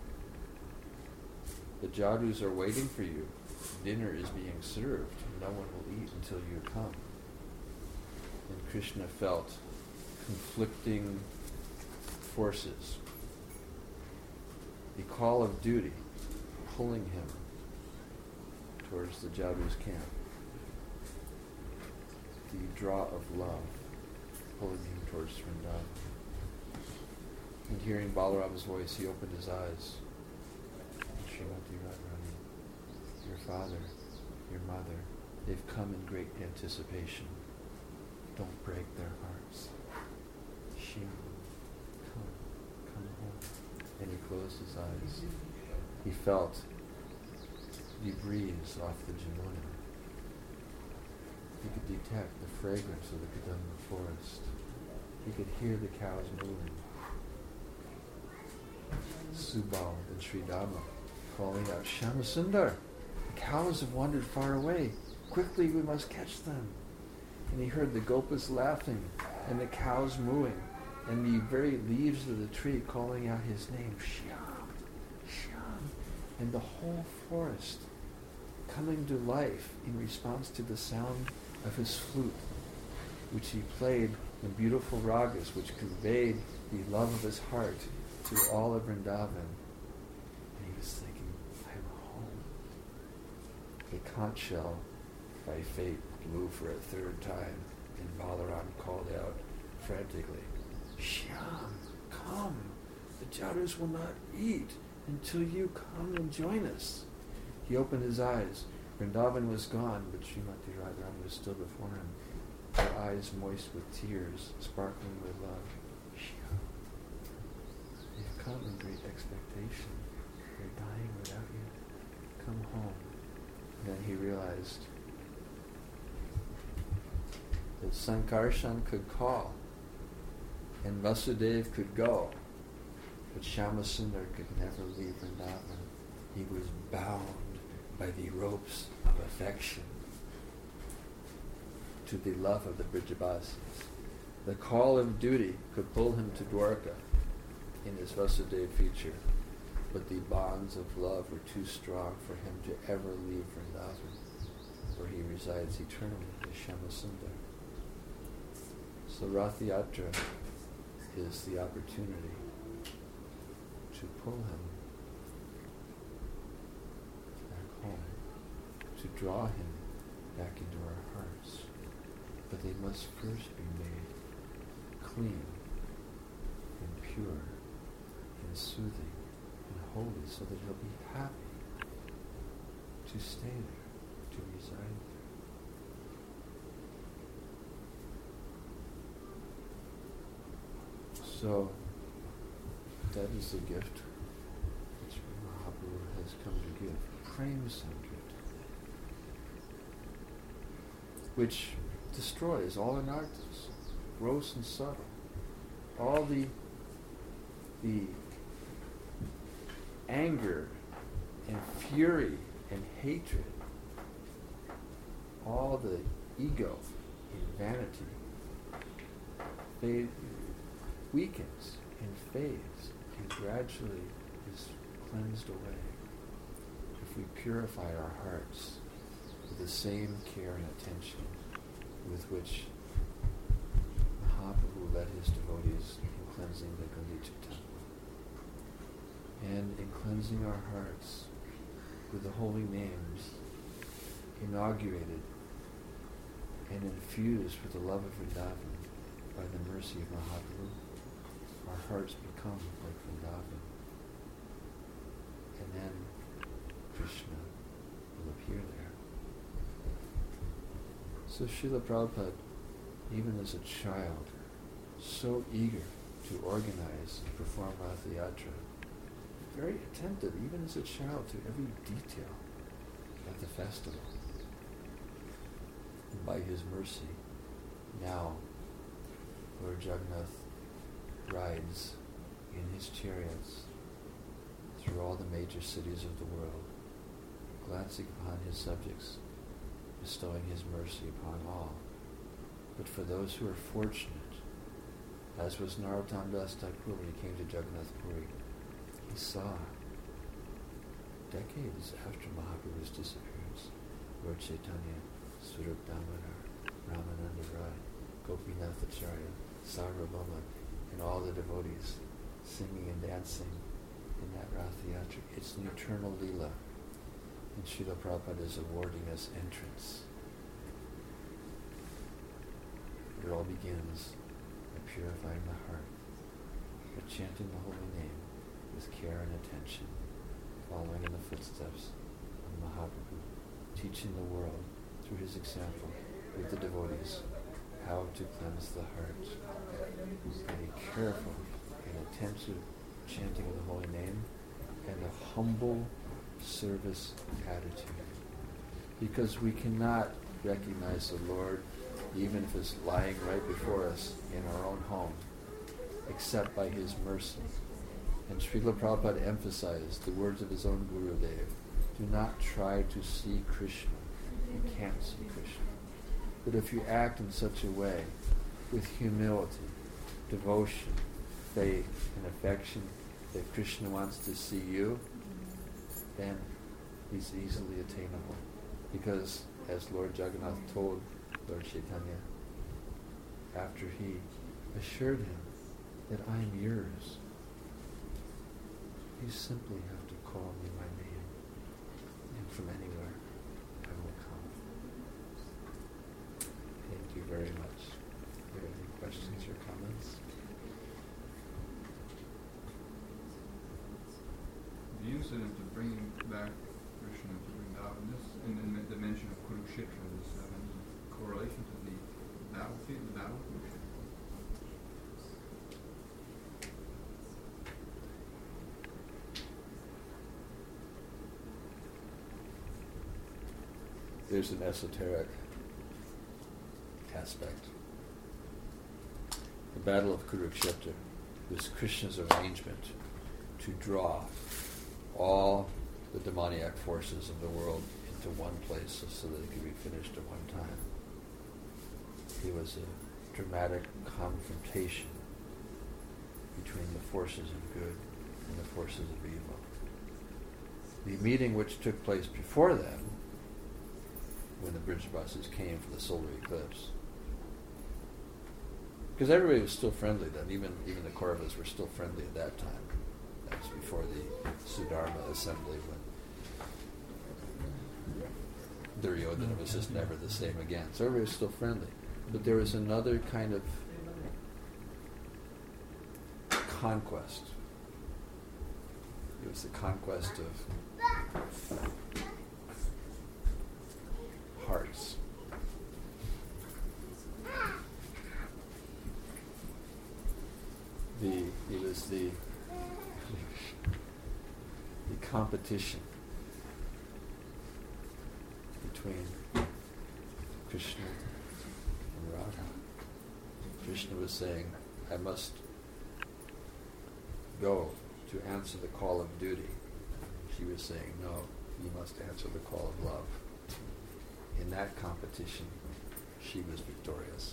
the Jadus are waiting for you. Dinner is being served. No one will eat until you come. And Krishna felt conflicting forces. The call of duty pulling him towards the Jadu's camp. The draw of love pulling him towards Vrindavan. And hearing Balaram's voice, he opened his eyes. Srimati Radharani, your father, your mother, they've come in great anticipation. Don't break their hearts. Shima, come, come home. And he closed his eyes. He felt the breeze off the Jamuna. He could detect the fragrance of the Kadamba forest. He could hear the cows moving. Subal and Sridama calling out, Shyamasundar, the cows have wandered far away. Quickly, we must catch them. And he heard the gopas laughing and the cows mooing and the very leaves of the tree calling out his name, Shyam, Shyam, and the whole forest coming to life in response to the sound of his flute, which he played in beautiful ragas, which conveyed the love of his heart to all of Vrindavan. And he was thinking, I'm home. A conch shell, by fate, blew for a third time, and Balaram called out frantically, Shyam, come. The Jatus will not eat until you come and join us. He opened his eyes. Vrindavan was gone, but Srimati Radharani was still before him, her eyes moist with tears, sparkling with love. Shyam, you've come in great expectation. You're dying without you. Come home. And then he realized that Sankarshan could call, and Vasudev could go, but Shyamasundar could never leave Vrindavan. He was bound by the ropes of affection to the love of the Brijabasis. The call of duty could pull him to Dwarka in his Vasudev feature, but the bonds of love were too strong for him to ever leave Vrindavan, where he resides eternally with Shyamasundar. So Rath Yatra is the opportunity to pull him back home, to draw him back into our hearts. But they must first be made clean and pure and soothing and holy, so that he'll be happy to stay there, to reside there. So, that is the gift which Mahaprabhu has come to give. Prem Sangat, which destroys all anarthas, gross and subtle. All the the anger and fury and hatred, all the ego and vanity, they weakens and fades and gradually is cleansed away if we purify our hearts with the same care and attention with which Mahaprabhu led his devotees in cleansing the Gundicha temple, and in cleansing our hearts with the holy names inaugurated and infused with the love of Vrindavan by the mercy of Mahaprabhu. Our hearts become like Vrindavan, and then Krishna will appear there. So Srila Prabhupada, even as a child, so eager to organize and perform Rath Yatra, very attentive, even as a child, to every detail of the festival. And by his mercy, now Lord Jagannath rides in his chariots through all the major cities of the world, glancing upon his subjects, bestowing his mercy upon all. But for those who are fortunate, as was Narottam Das Thakur when he came to Jagannath Puri, he saw, decades after Mahaprabhu's disappearance, Lord Chaitanya, Swarup Damodar, Ramananda Rai, Gopinath Acharya, Sarvabhauma, and all the devotees singing and dancing in that Rath Yatra. It's an eternal Leela, and Srila Prabhupada is awarding us entrance. It all begins by purifying the heart, by chanting the holy name with care and attention, following in the footsteps of Mahaprabhu, teaching the world through his example with the devotees how to cleanse the heart. And a careful and attentive chanting of the holy name and a humble service attitude. Because we cannot recognize the Lord, even if it's lying right before us in our own home, except by his mercy. And Srila Prabhupada emphasized the words of his own Gurudev: do not try to see Krishna you can't see Krishna. But if you act in such a way, with humility, devotion, faith, and affection, that Krishna wants to see you, then he's easily attainable. Because, as Lord Jagannath told Lord Chaitanya, after he assured him that I am yours, you simply have to call me my name, and from anywhere I will come. Thank you very much. Are there any questions or comments? The incident of bringing back Krishna to Vrindavan, this, and then the mention of Kurukshetra, does have any correlation to the battlefield, the battle of Kurukshetra? There's an esoteric aspect. The Battle of Kurukshetra was Krishna's arrangement to draw all the demoniac forces of the world into one place so that it could be finished at one time. It was a dramatic confrontation between the forces of good and the forces of evil. The meeting which took place before then, when the Brijavasis came for the solar eclipse, because everybody was still friendly then, even even the Kauravas were still friendly at that time. That was before the Sudharma assembly, when Duryodhana was just never the same again. So everybody was still friendly. But there was another kind of conquest. It was the conquest of hearts. The it was the the competition between Krishna and Radha. Krishna was saying, I must go to answer the call of duty. She was saying, no, you must answer the call of love. In that competition, she was victorious.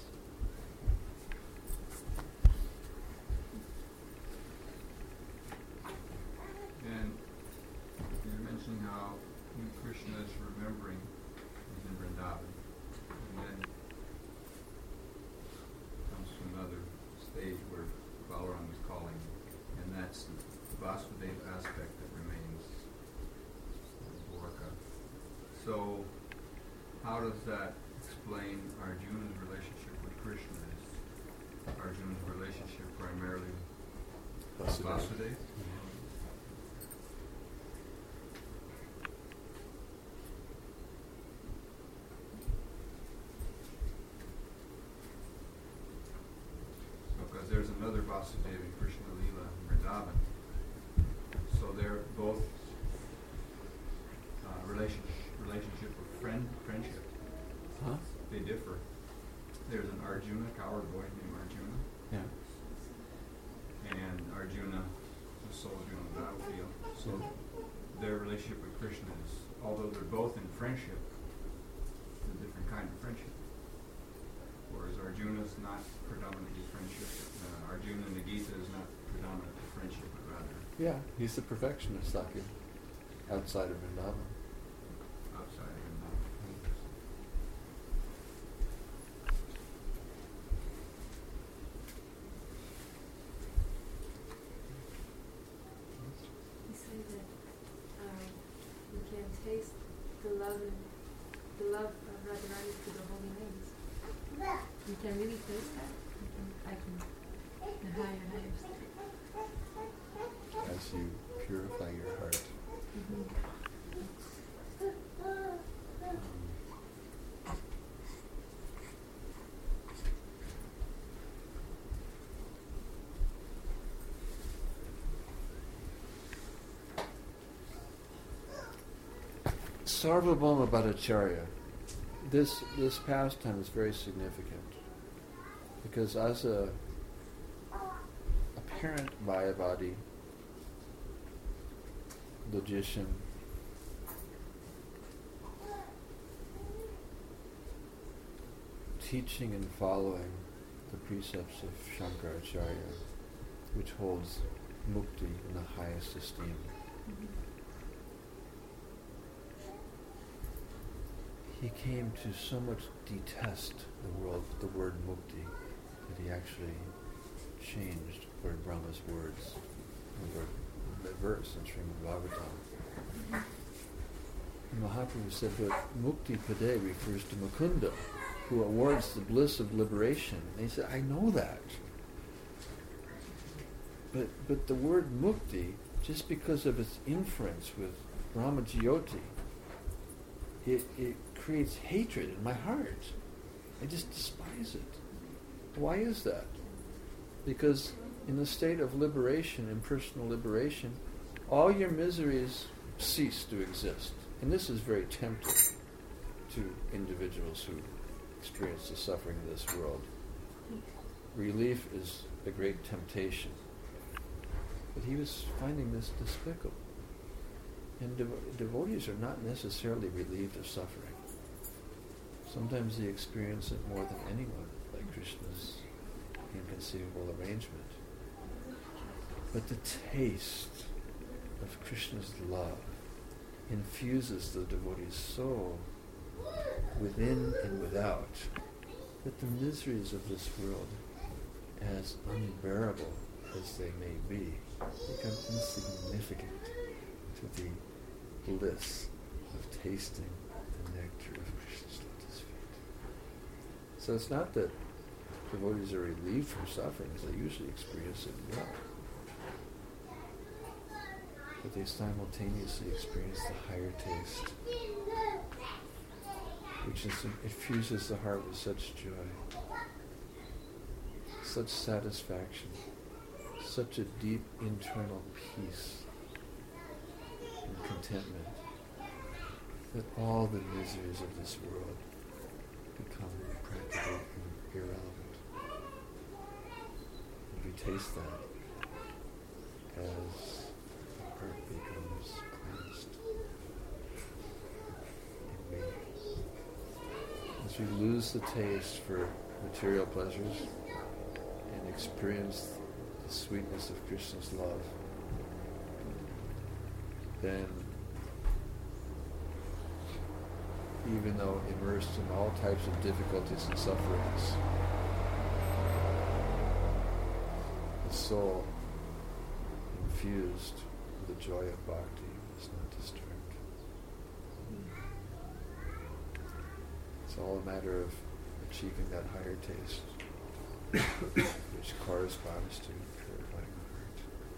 And you're mentioning how when Krishna is remembering he's in Vrindavan, and then comes to another stage where Balaram is calling, and that's the Vasudeva aspect that remains in Dwarka. So, how does that explain Arjuna's relationship with Krishna? Is Arjuna's relationship primarily with Vasudeva. Vasudeva? Because there's another Vasudeva in Krishna Lila in Vrindavan. So they're both uh, relationship relationship of friend friendship. Huh? They differ. There's an Arjuna, coward boy named Arjuna, Yeah. and Arjuna, a soldier on the battlefield. So their relationship with Krishna is, although they're both in friendship, it's a different kind of friendship. Whereas Arjuna's not predominantly friendship. Uh, Arjuna in the Gita is not predominantly friendship, but rather Yeah, he's the perfectionist, like him, outside of Vrindavan. outside of him. You say that um, you can taste the love and the love of Radharani through the holy names. You can really taste that. You can, I can, the higher, higher state. As you purify your heart. Mm-hmm. Sarvabhauma Bhattacharya, this this pastime is very significant because as a apparent Mayavadi logician, teaching and following the precepts of Shankaracharya, which holds mukti in the highest esteem. Mhm. He came to so much detest the world, the word mukti, that he actually changed Lord Brahma's words, the word, the verse in Srimad Bhagavatam. And Mahaprabhu said that mukti pade refers to Mukunda, who awards the bliss of liberation. And he said, I know that. But but the word mukti, just because of its inference with Brahmajyoti, it, it creates hatred in my heart. I just despise it. Why is that? Because in the state of liberation, impersonal liberation, all your miseries cease to exist. And this is very tempting to individuals who experience the suffering of this world. Relief is a great temptation. But he was finding this despicable. And devo- devotees are not necessarily relieved of suffering. Sometimes they experience it more than anyone, like Krishna's inconceivable arrangement. But the taste of Krishna's love infuses the devotee's soul within and without, that the miseries of this world, as unbearable as they may be, become insignificant to the bliss of tasting the nectar of Krishna's lotus feet. So it's not that devotees are relieved from suffering, as they usually experience it well, but they simultaneously experience the higher taste, which is, infuses the heart with such joy, such satisfaction, such a deep internal peace and contentment, that all the miseries of this world become practically irrelevant. And we taste that as the heart becomes cleansed. And we, as we lose the taste for material pleasures and experience the sweetness of Krishna's love, then even though immersed in all types of difficulties and sufferings, the soul infused with the joy of bhakti is not disturbed. It's all a matter of achieving that higher taste, which corresponds to purifying the heart.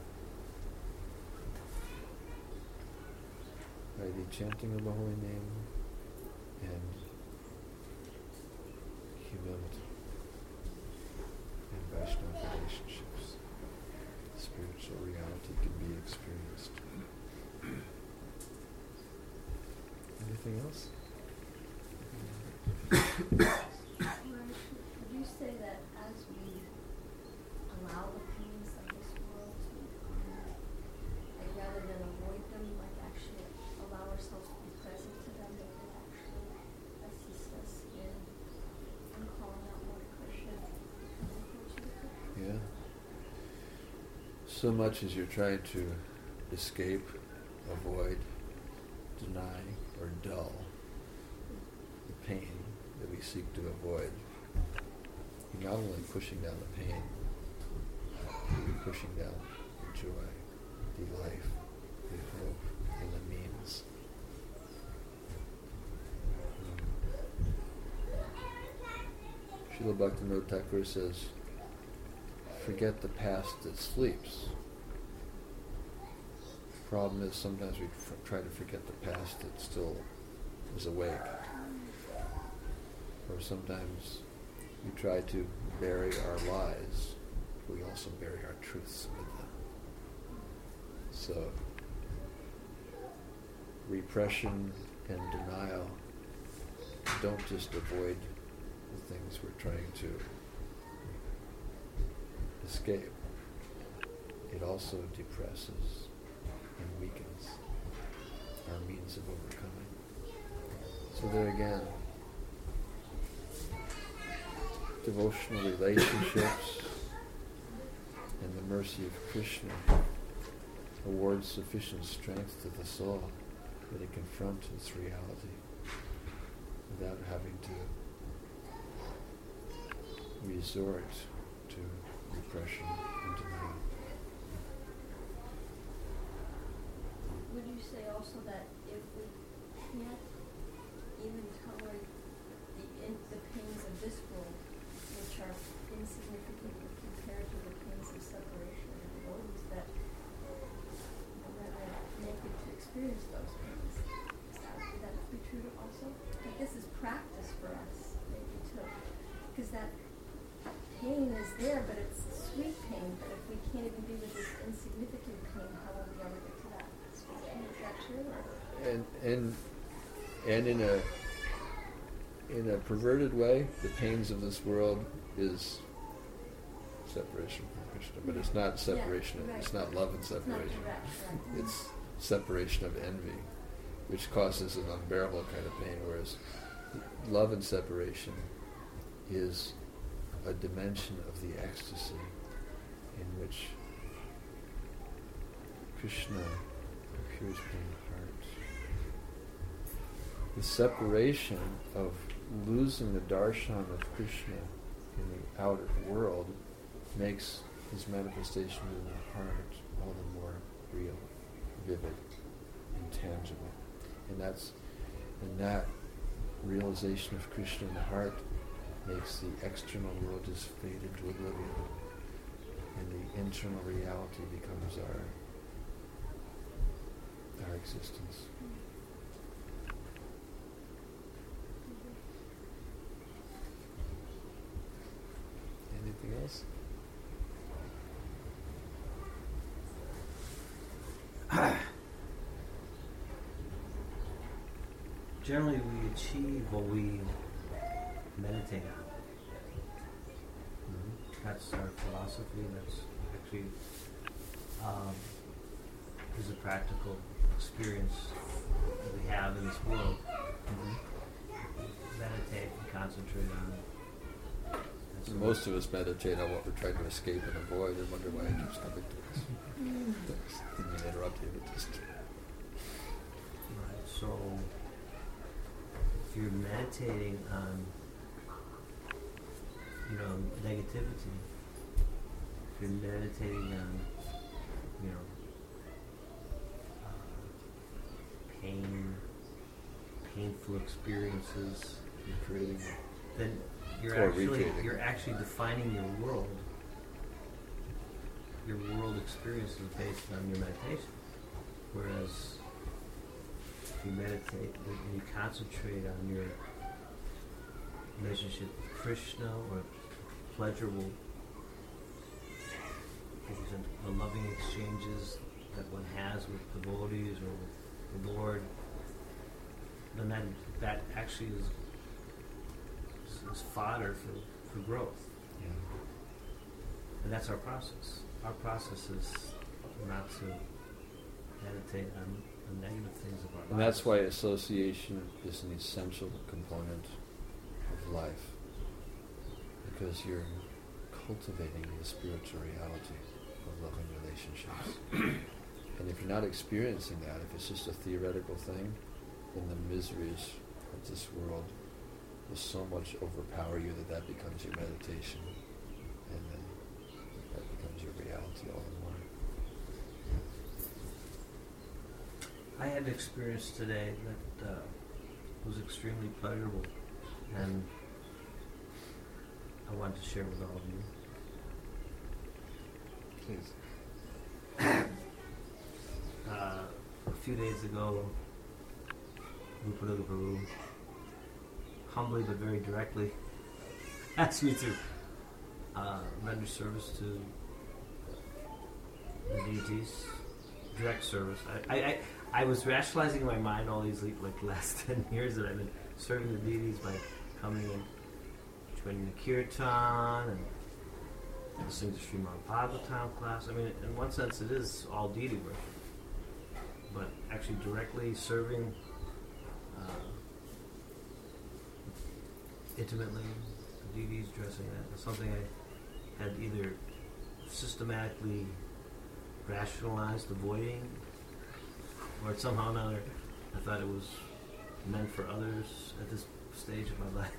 By the chanting of the holy name and humility and Vaishnava relationships, spiritual reality can be experienced. Anything else? Would you say that as we allow the pains of this world to come, like rather than avoid them, like actually allow ourselves to be present to them, they could actually assist us in, in calling out more to Krishna? Yeah. So much as you're trying to escape, avoid, deny, or dull the pain that we seek to avoid, you're not only pushing down the pain, you're pushing down the joy, the life, the hope, and the means. Srila Bhaktivinoda Thakur says, forget the past that sleeps. The problem is sometimes we f- try to forget the past that still is awake. Or sometimes we try to bury our lies, but we also bury our truths with them. So, repression and denial don't just avoid the things we're trying to escape. It also depresses and weakens our means of overcoming. So there again, devotional relationships and the mercy of Krishna awards sufficient strength to the soul that it confront its reality without having to resort to repression and denial. Would you say also that if we can't even tolerate the, in, the pains of this world, which are insignificant compared to the pains of separation and devotees, that we're rather naked to experience those pains? Is that, would that be true also? Like this is practice for us, maybe too. Because that pain is there, but it's sweet pain. But if we can't even be with this insignificant pain, how will we ever get to that? Is that true? Or? And and and in a in a perverted way, the pains of this world is separation from Krishna, but it's not separation. Yeah, right. It's not love and separation. It's not direct, right. It's separation of envy, which causes an unbearable kind of pain. Whereas love and separation is a dimension of the ecstasy in which Krishna appears being heart. The separation of losing the darshan of Krishna in the outer world makes his manifestation in the heart all the more real, vivid, and tangible. And that's and that realization of Krishna in the heart makes the external world just fade into oblivion, and the internal reality becomes our our existence. Anything else? Generally, we achieve what we meditate on. Mm-hmm. That's our philosophy. That's actually um, is a practical experience that we have in this world. Mm-hmm. Meditate and concentrate on it. That's Most of us meditate on what we're trying to escape and avoid and wonder why it keeps coming to us. Didn't mean to interrupt you, but just... Right, so if you're meditating on, you know, negativity, if you're meditating on, you know, uh, pain, painful experiences, You're creating then you're Or actually recreating. you're actually defining your world. Your world experience is based on your meditation. Whereas if you meditate and you concentrate on your relationship with Krishna or pleasurable, the loving exchanges that one has with devotees or with the Lord, then that that actually is is fodder for, for growth. Yeah. And that's our process. Our process is not to meditate on the negative things of our life. And that's why association is an essential component of life. Because you're cultivating the spiritual reality of loving relationships. And if you're not experiencing that, if it's just a theoretical thing, then the miseries of this world will so much overpower you that that becomes your meditation, and then that becomes your reality all in one. I had an experience today that uh, was extremely pleasurable, and I wanted to share with all of you. Please. Uh, a few days ago, Rupa Guru humbly but very directly asked me to uh, render service to the deities, direct service. I, I, I, I was rationalizing in my mind all these like last ten years that I've been serving the deities by coming and joining the kirtan and listening to Srimad Bhagavatam class. I mean, in one sense, it is all deity worship, but actually directly serving uh, intimately deities dressing that. It's something I had either systematically rationalized avoiding, or somehow or another I thought it was meant for others at this stage of my life.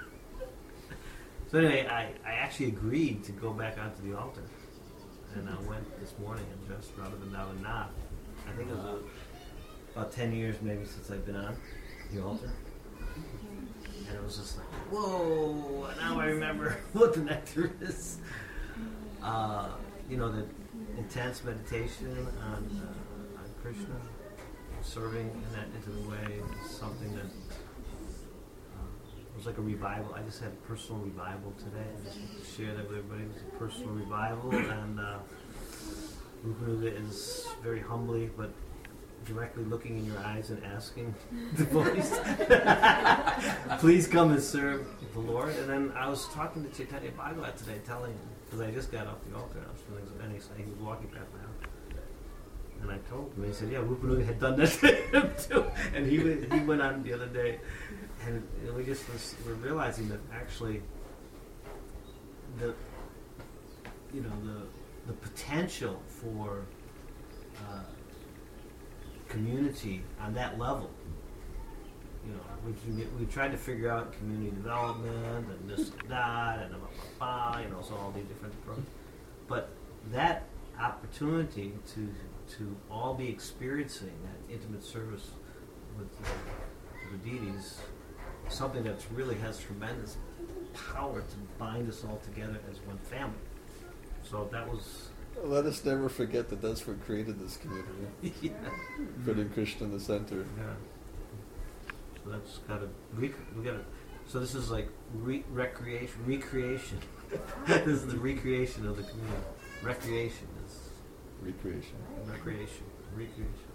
So anyway, I, I actually agreed to go back onto the altar. And I went this morning and dressed Rabbi Ben David Nath. I think it was uh, about ten years maybe since I've been on the altar. And it was just like, whoa, now I remember what the nectar is. Uh, you know, the intense meditation on, uh, on Krishna, serving in that intimate way is something that uh, was like a revival. I just had a personal revival today. I just want to share that with everybody. It was a personal revival, and uh, Rupanuga is very humbly but directly looking in your eyes and asking devotees, please come and serve the Lord. And then I was talking to Chaitanya Bhagavat today, telling him, because I just got off the altar and I was feeling so anxious. He was walking past my house. And I told him, and he said, yeah, Rupanuga had done that to him too. And he went, he went on the other day, and, and we just was, were realizing that actually the, you know, the the potential for uh, community on that level. You know, we can, we tried to figure out community development and this and that and blah, blah, blah, you know, so all these different approaches. But that opportunity to to all be experiencing that intimate service with uh, the deities, something that really has tremendous power to bind us all together as one family. So that was... Let us never forget that that's what created this community. yeah. Putting Krishna in the center. Yeah. So that's got to... Rec- we got to... So this is like re- recreation, recreation. This is the recreation of the community. Recreation is... Recreation. Recreation. Recreation.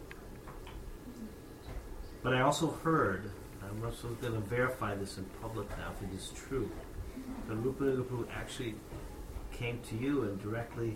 But I also heard, I'm also going to verify this in public now if it is true, that Rupanuga Prabhu actually came to you and directly,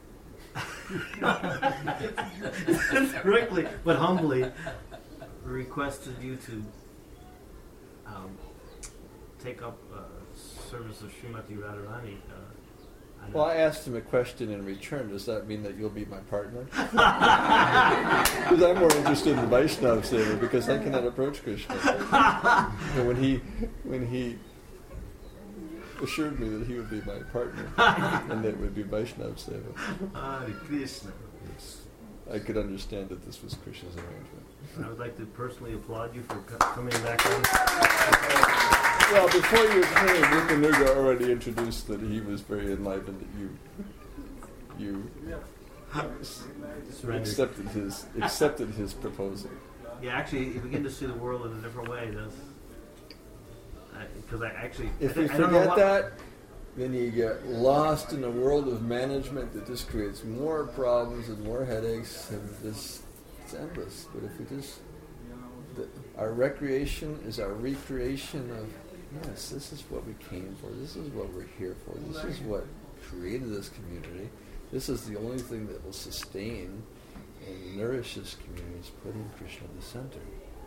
directly, but humbly, requested you to um, take up uh, service of Srimati Radharani. Uh, Well, I asked him a question in return. Does that mean that you'll be my partner? Because I'm more interested in Vaishnav Seva because I cannot approach Krishna. And when he, when he assured me that he would be my partner and that it would be Vaishnav Seva, Hare Krishna. I could understand that this was Krishna's arrangement. I would like to personally applaud you for co- coming back on. Well, before you came, Rupanuga already introduced that he was very enlightened that you you Surrendered. accepted his accepted his proposal. Yeah, actually, you begin to see the world in a different way. Because I, I actually, If I, you I don't know forget what, that, then you get lost in a world of management that just creates more problems and more headaches, and this it's endless. But if we just, the, our recreation is our recreation of, yes, this is what we came for. This is what we're here for. This is what created this community. This is the only thing that will sustain and nourish this community, is putting Krishna in the center.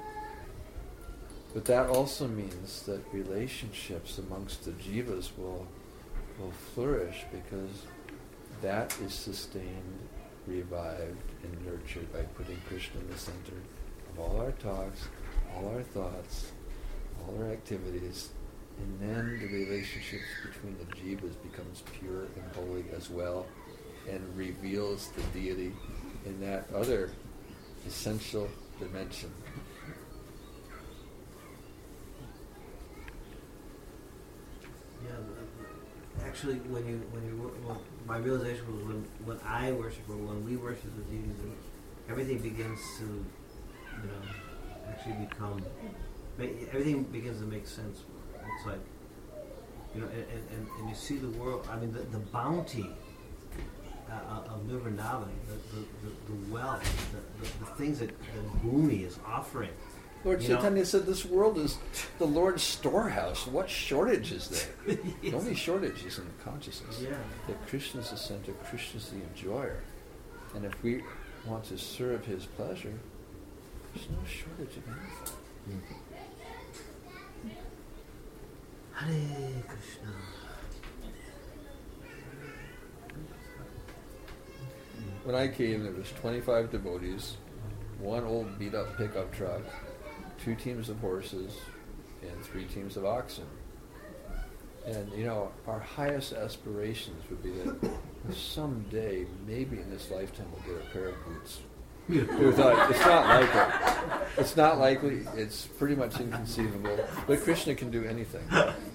But that also means that relationships amongst the jivas will will flourish, because that is sustained, revived, and nurtured by putting Krishna in the center of all our talks, all our thoughts, all our activities, and then the relationships between the jivas becomes pure and holy as well, and reveals the deity in that other essential dimension. Yeah, actually, when you when you well, my realization was when when I worship or when we worship the deities, everything begins to, you know, actually become, everything begins to make sense. It's like, you know, and, and, and you see the world. I mean, the, the bounty uh, of Nirvanavan, the, the, the, the wealth, the, the, the things that, that Bhumi is offering. Lord You know? Chaitanya said this world is the Lord's storehouse. What shortage is there? The only shortage is in the consciousness. Yeah. That Krishna is the center, Krishna is the enjoyer. And if we want to serve his pleasure, there's no shortage of anything. Hare Krishna. When I came, there was twenty-five devotees, one old beat-up pickup truck, two teams of horses, and three teams of oxen. And, you know, our highest aspirations would be that someday, maybe in this lifetime, we'll get a pair of boots. We thought, it's not likely. It's not likely. It's pretty much inconceivable. But Krishna can do anything.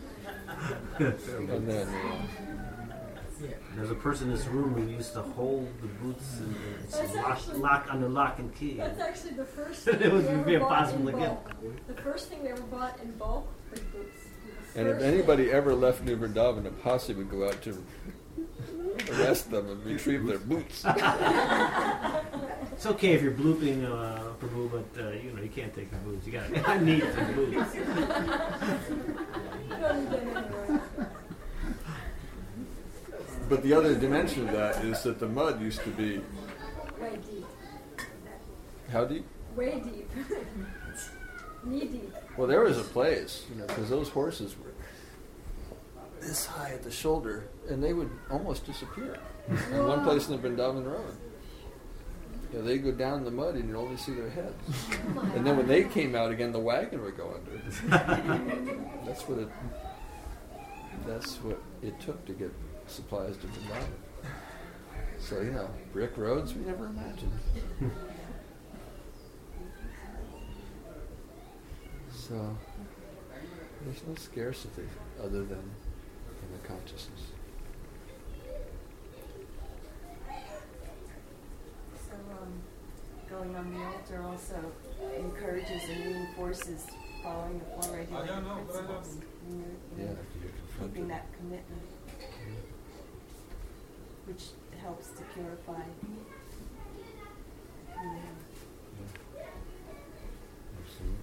And then, you know, There's a person in this room who used to hold the boots and it's That's lock, actually- lock under lock and key. That's actually the first It thing would we be ever very bought possible in to get. bulk. The first thing we ever bought in bulk was boots. The and if first anybody thing. ever left New Vrindavan, a posse would go out to arrest them and retrieve their boots. It's okay if you're blooping, uh, Prabhu, but uh, you know you can't take the boots. You got I need the boots. You don't need them anywhere. But the other dimension of that is that the mud used to be, Way deep. how deep? Way deep. Knee deep. Well, there was a place, you know, because those horses were this high at the shoulder, and they would almost disappear. In one place in the Vrindavan Road. You know, they'd go down in the mud and you'd only see their heads. And then when they came out again, the wagon would go under. That's what it. That's what it took to get supplies to Vrindavan. So, you know, brick roads we never imagined. So, there's no scarcity other than in the consciousness. So, um, going on the altar also encourages and reinforces following the four regulated principles. And you're, Yeah, you know, you're confronted. keeping that commitment, which helps to purify. Yeah. Yeah. Absolutely.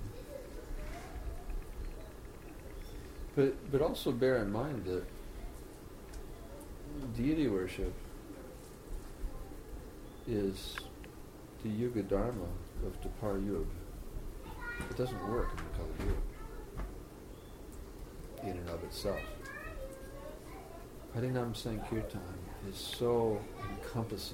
But but also bear in mind that deity worship is the Yuga Dharma of Dwapara Yuga. It doesn't work in the Kali Yuga in and of itself. Harinam Sankirtan is so encompassing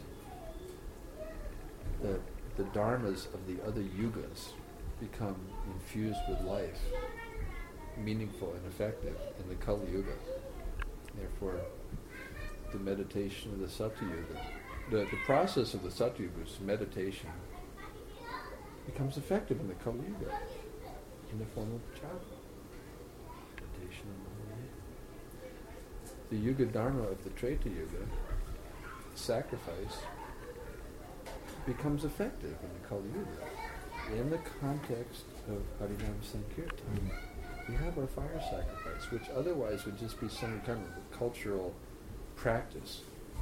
that the dharmas of the other yugas become infused with life, meaningful and effective in the Kali Yuga. Therefore, the meditation of the Satya Yuga, the, the process of the Satya Yuga's meditation becomes effective in the Kali Yuga in the form of japa, meditation on the holy name. The Yuga Dharma of the Treta Yuga, sacrifice, becomes effective in the Kali Yuga in the context of Harinam Sankirtan. We have our fire sacrifice, which otherwise would just be some kind of a cultural practice.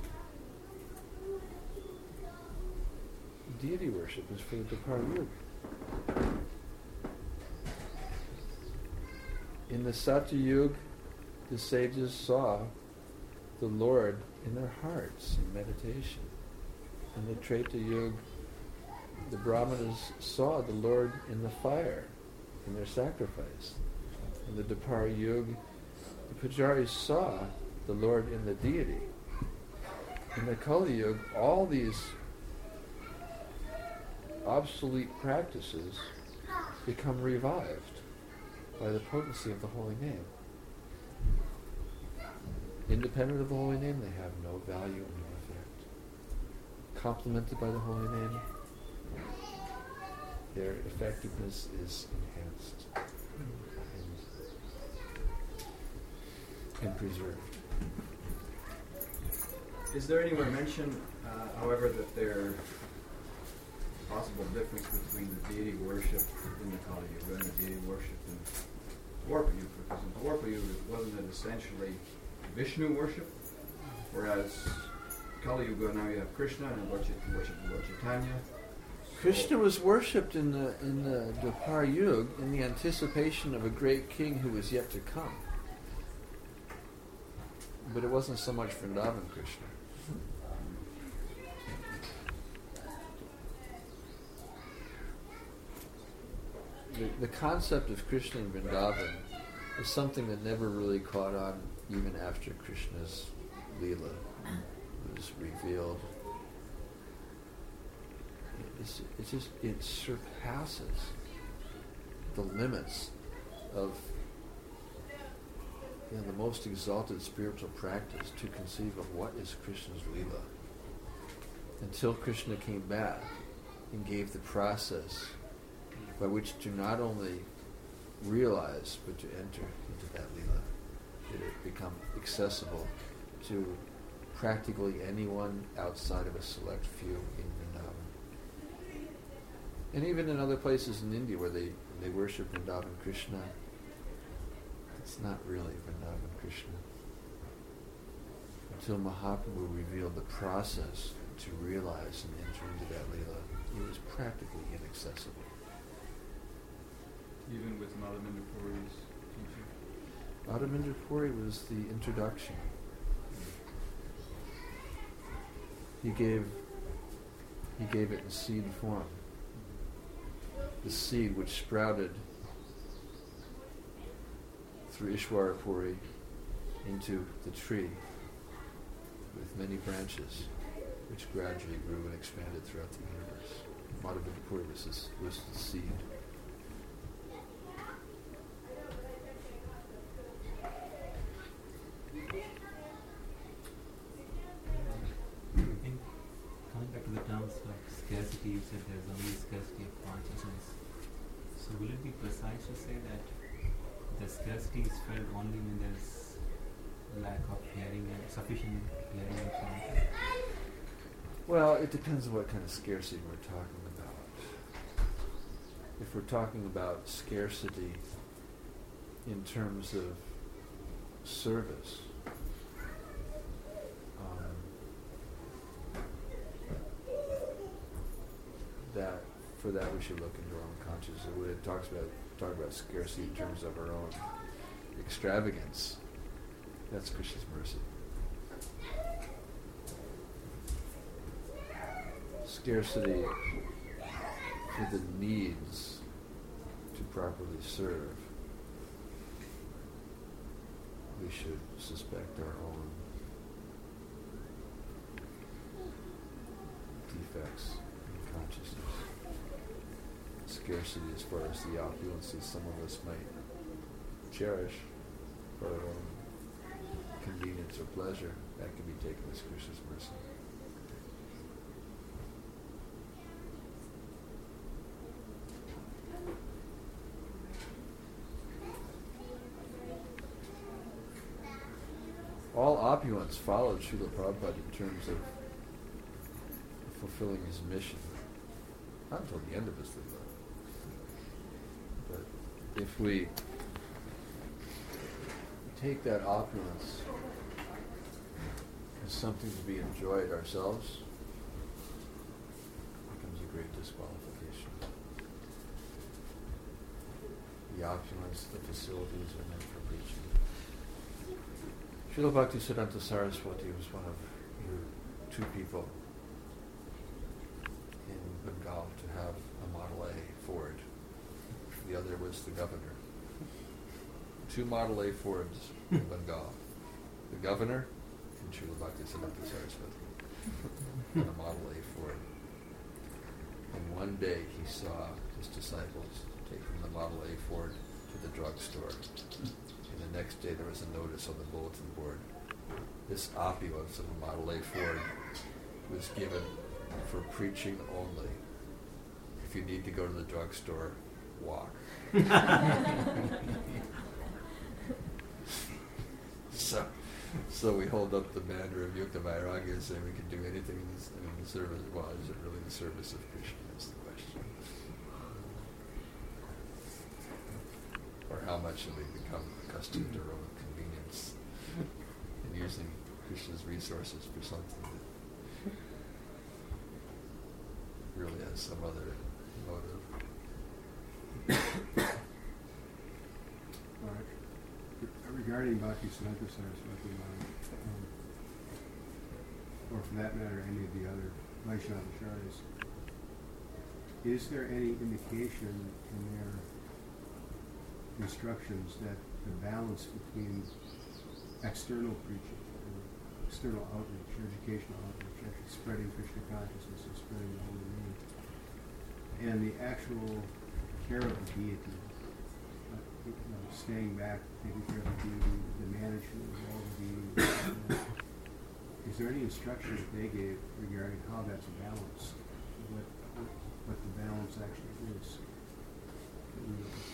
Deity worship is for the Dwapara Yuga. In the Satya Yuga, the sages saw the Lord in their hearts in meditation. In the Treta Yuga, the Brahmanas saw the Lord in the fire in their sacrifice. In the Dwapara Yuga, the Pujaris saw the Lord in the deity. In the Kali Yuga, all these obsolete practices become revived by the potency of the holy name. Independent of the holy name, they have no value and no effect. Complemented by the holy name, their effectiveness is enhanced and, and preserved. Is there anywhere mention, uh, however, that there possible difference between the deity worship in the Kali Yuga and the deity worship in Dwapara Yuga? Because in Dwapara Yuga, wasn't it essentially Vishnu worship? Whereas Kali Yuga, now you have Krishna and worship, worship Lord Chaitanya. Krishna was worshipped in the in the Dwapara Yuga in the anticipation of a great king who was yet to come. But it wasn't so much Vrindavan Krishna. The, the concept of Krishna in Vrindavan is something that never really caught on even after Krishna's Leela was revealed. It's, it's just, it surpasses the limits of, you know, the most exalted spiritual practice to conceive of what is Krishna's Leela. Until Krishna came back and gave the process by which to not only realize but to enter into that Leela, did it become accessible to practically anyone outside of a select few in Vrindavan. And even in other places in India where they, they worship Vrindavan Krishna, it's not really Vrindavan Krishna. Until Mahaprabhu revealed the process to realize and enter into that Leela, it was practically inaccessible. Even with Madhavendra Puri's teaching? Madhavendra Puri was the introduction. He gave he gave it in seed form. The seed which sprouted through Ishwara Puri into the tree with many branches, which gradually grew and expanded throughout the universe. Madhavendra Puri was, this, was the seed. In coming back to the terms of scarcity, you said there's only scarcity of consciousness. So will it be precise to say that the scarcity is felt only when there's lack of hearing and sufficient hearing and content? Well, it depends on what kind of scarcity we're talking about. If we're talking about scarcity in terms of service, um, that for that we should look into our own consciousness. When it talks about talk about scarcity in terms of our own extravagance, that's Krishna's mercy. Scarcity for the needs to properly serve, we should suspect our own defects in consciousness. Scarcity as far as the opulences some of us might cherish for our own convenience or pleasure, that can be taken as Krishna's mercy. All opulence followed Srila Prabhupada in terms of fulfilling his mission. Not until the end of his life. But if we take that opulence as something to be enjoyed ourselves, it becomes a great disqualification. The opulence, the facilities are meant for preaching. Srila Bhaktisiddhanta Saraswati was one of your two people in Bengal to have a Model A Ford. The other was the governor. Two Model A Fords in Bengal. The governor and Srila Bhaktisiddhanta Saraswati. And a Model A Ford. And one day he saw his disciples taking the Model A Ford to the drugstore. And the next day there was a notice on the bulletin board. This opulence of a Model A Ford was given for preaching only. If you need to go to the drugstore, walk. so, so we hold up the banner of Yukta Vairagya and say we can do anything in, this, in the service. Well, is it really the service of Krishna? That's the question. Or how much have we become accustomed to our own convenience and using Krishna's resources for something that really has some other motive. All right. Regarding Bhaktisiddhanta Saraswati, um, or for that matter, any of the other Vaishnava acharyas, is there any indication in their instructions that the balance between external preaching, uh, external outreach, educational outreach, actually spreading Krishna consciousness and spreading the holy name, and the actual care of the deity, uh, you know, staying back, taking care of the deity, the management of all the deities. Uh, is there any instruction that they gave regarding how that's balanced? What, what, what the balance actually is? that we know?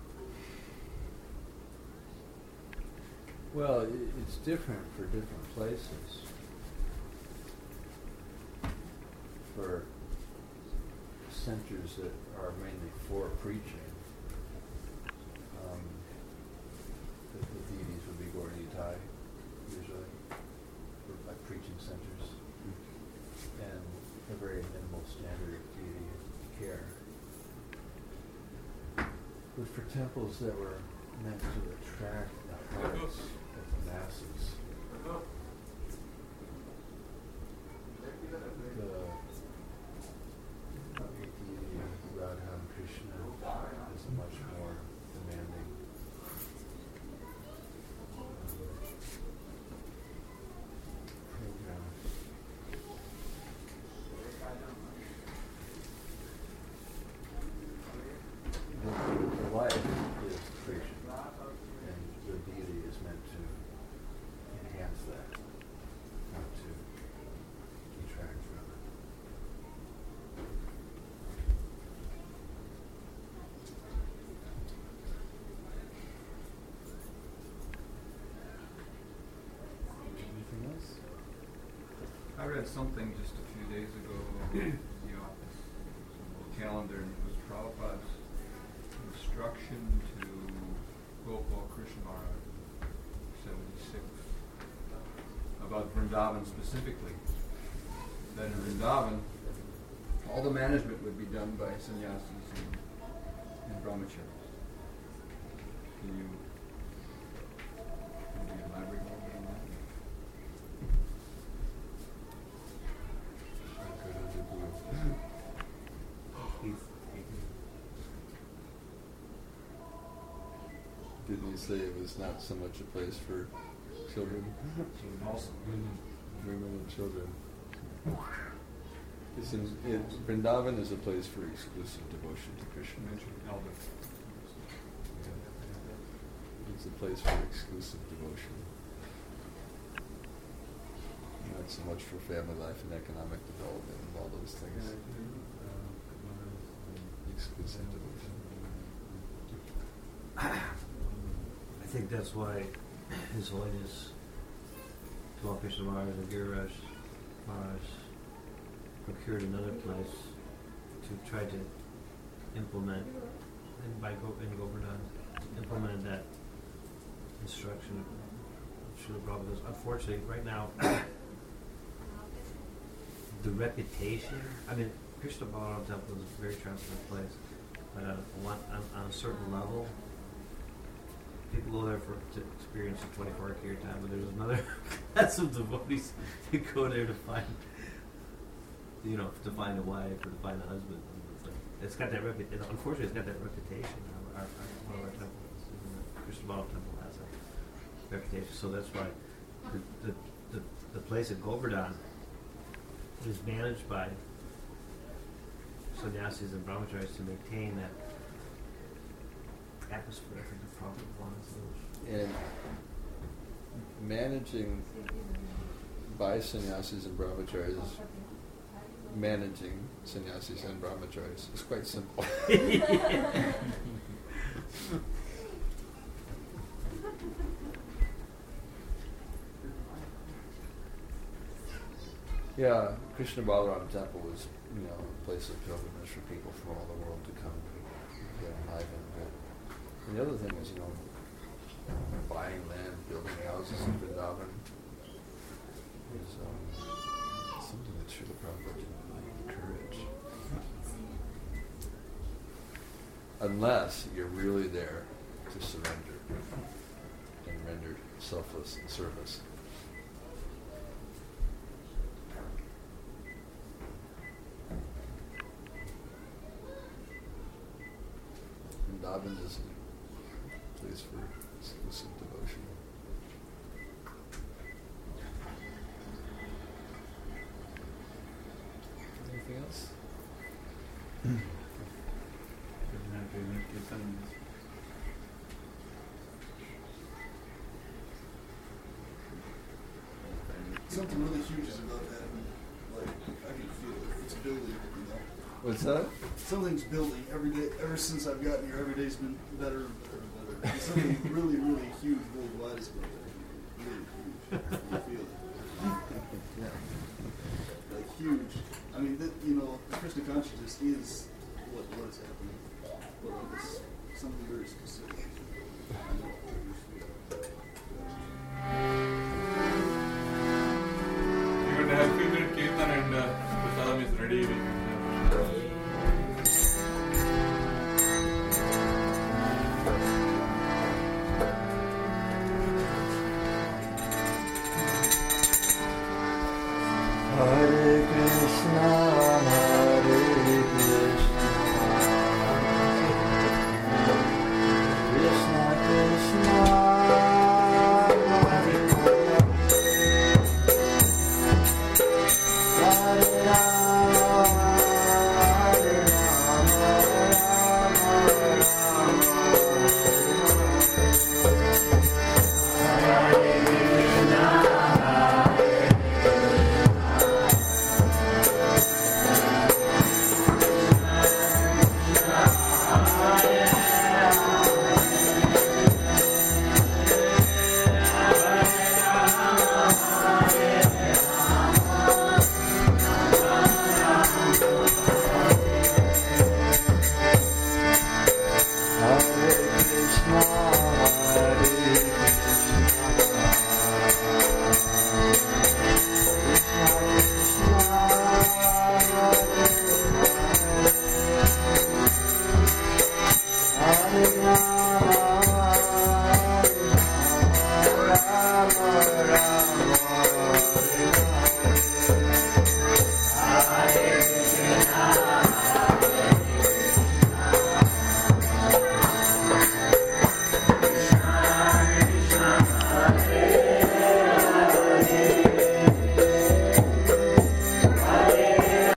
Well, i- it's different for different places. For centers that are mainly for preaching, um, the, the deities would be Gaura Nitai, usually, for like preaching centers, and a very minimal standard of deity care. But for temples that were meant to attract the hearts of the masses, the deity Radha and Krishna is a much more demanding program. The, the life is preaching, and the deity is meant to enhance that, not to detract from it. Anything else? I read something just a few days ago in the office, some little calendar, and it was Prabhupada's instruction to Gopal Krishna Maharaj, seventy-six, about Vrindavan specifically. That in Vrindavan, all the management would be done by sannyasis and, and brahmacharis. Can you, can you elaborate a little bit on that? Didn't you say it was not so much a place for children? Also, Women and children. It's in, it, Vrindavan is a place for exclusive devotion to Krishna. elder. It's a place for exclusive devotion. Not so much for family life and economic development and all those things. Exclusive devotion. I think that's why His Holiness Tamal Krishna Maharaj and Giriraj Maharaj procured another place to try to implement, and by Go- in Govardhan, implement that instruction of Srila Prabhupada's. Unfortunately, right now, the reputation, I mean, Krishna Balaram Temple is a very transparent place, but on, one, on, on a certain level, people go there for to experience a twenty-four hour kirtan, but there's another class of devotees who go there to find, you know, to find a wife or to find a husband. It's, like, it's got that reputation. Unfortunately, it's got that reputation. Our, our, our, one of our temples, the Krishna Balaram Temple, has a reputation. So that's why the the, the, the place at Govardhan is managed by sannyasis and brahmacharis to maintain that atmosphere. I think the Prabhupada wants those. And managing by sannyasis and brahmacharis, managing sannyasis and brahmacharis is quite simple. Yeah, Krishna Balaram Temple was, you know, a place of pilgrimage for people from all the world to come and get enlivened. But and the other thing is, you know, buying land, building houses in Vrindavan is um, something that Srila Prabhupada didn't really encourage. Unless you're really there to surrender and render selfless service. Vrindavan is a place for exclusive devotion. Anything else? Something really huge is about that. And, like, I can feel it. It's building, you know. What's that? Something's building every day. Ever since I've gotten here, every day's been better and better and better. And something really, really huge worldwide is about that. Really huge. You feel it. Yeah. Like huge. I mean, that, you know, Krishna consciousness is what what is happening. But like it's something very specific. I know.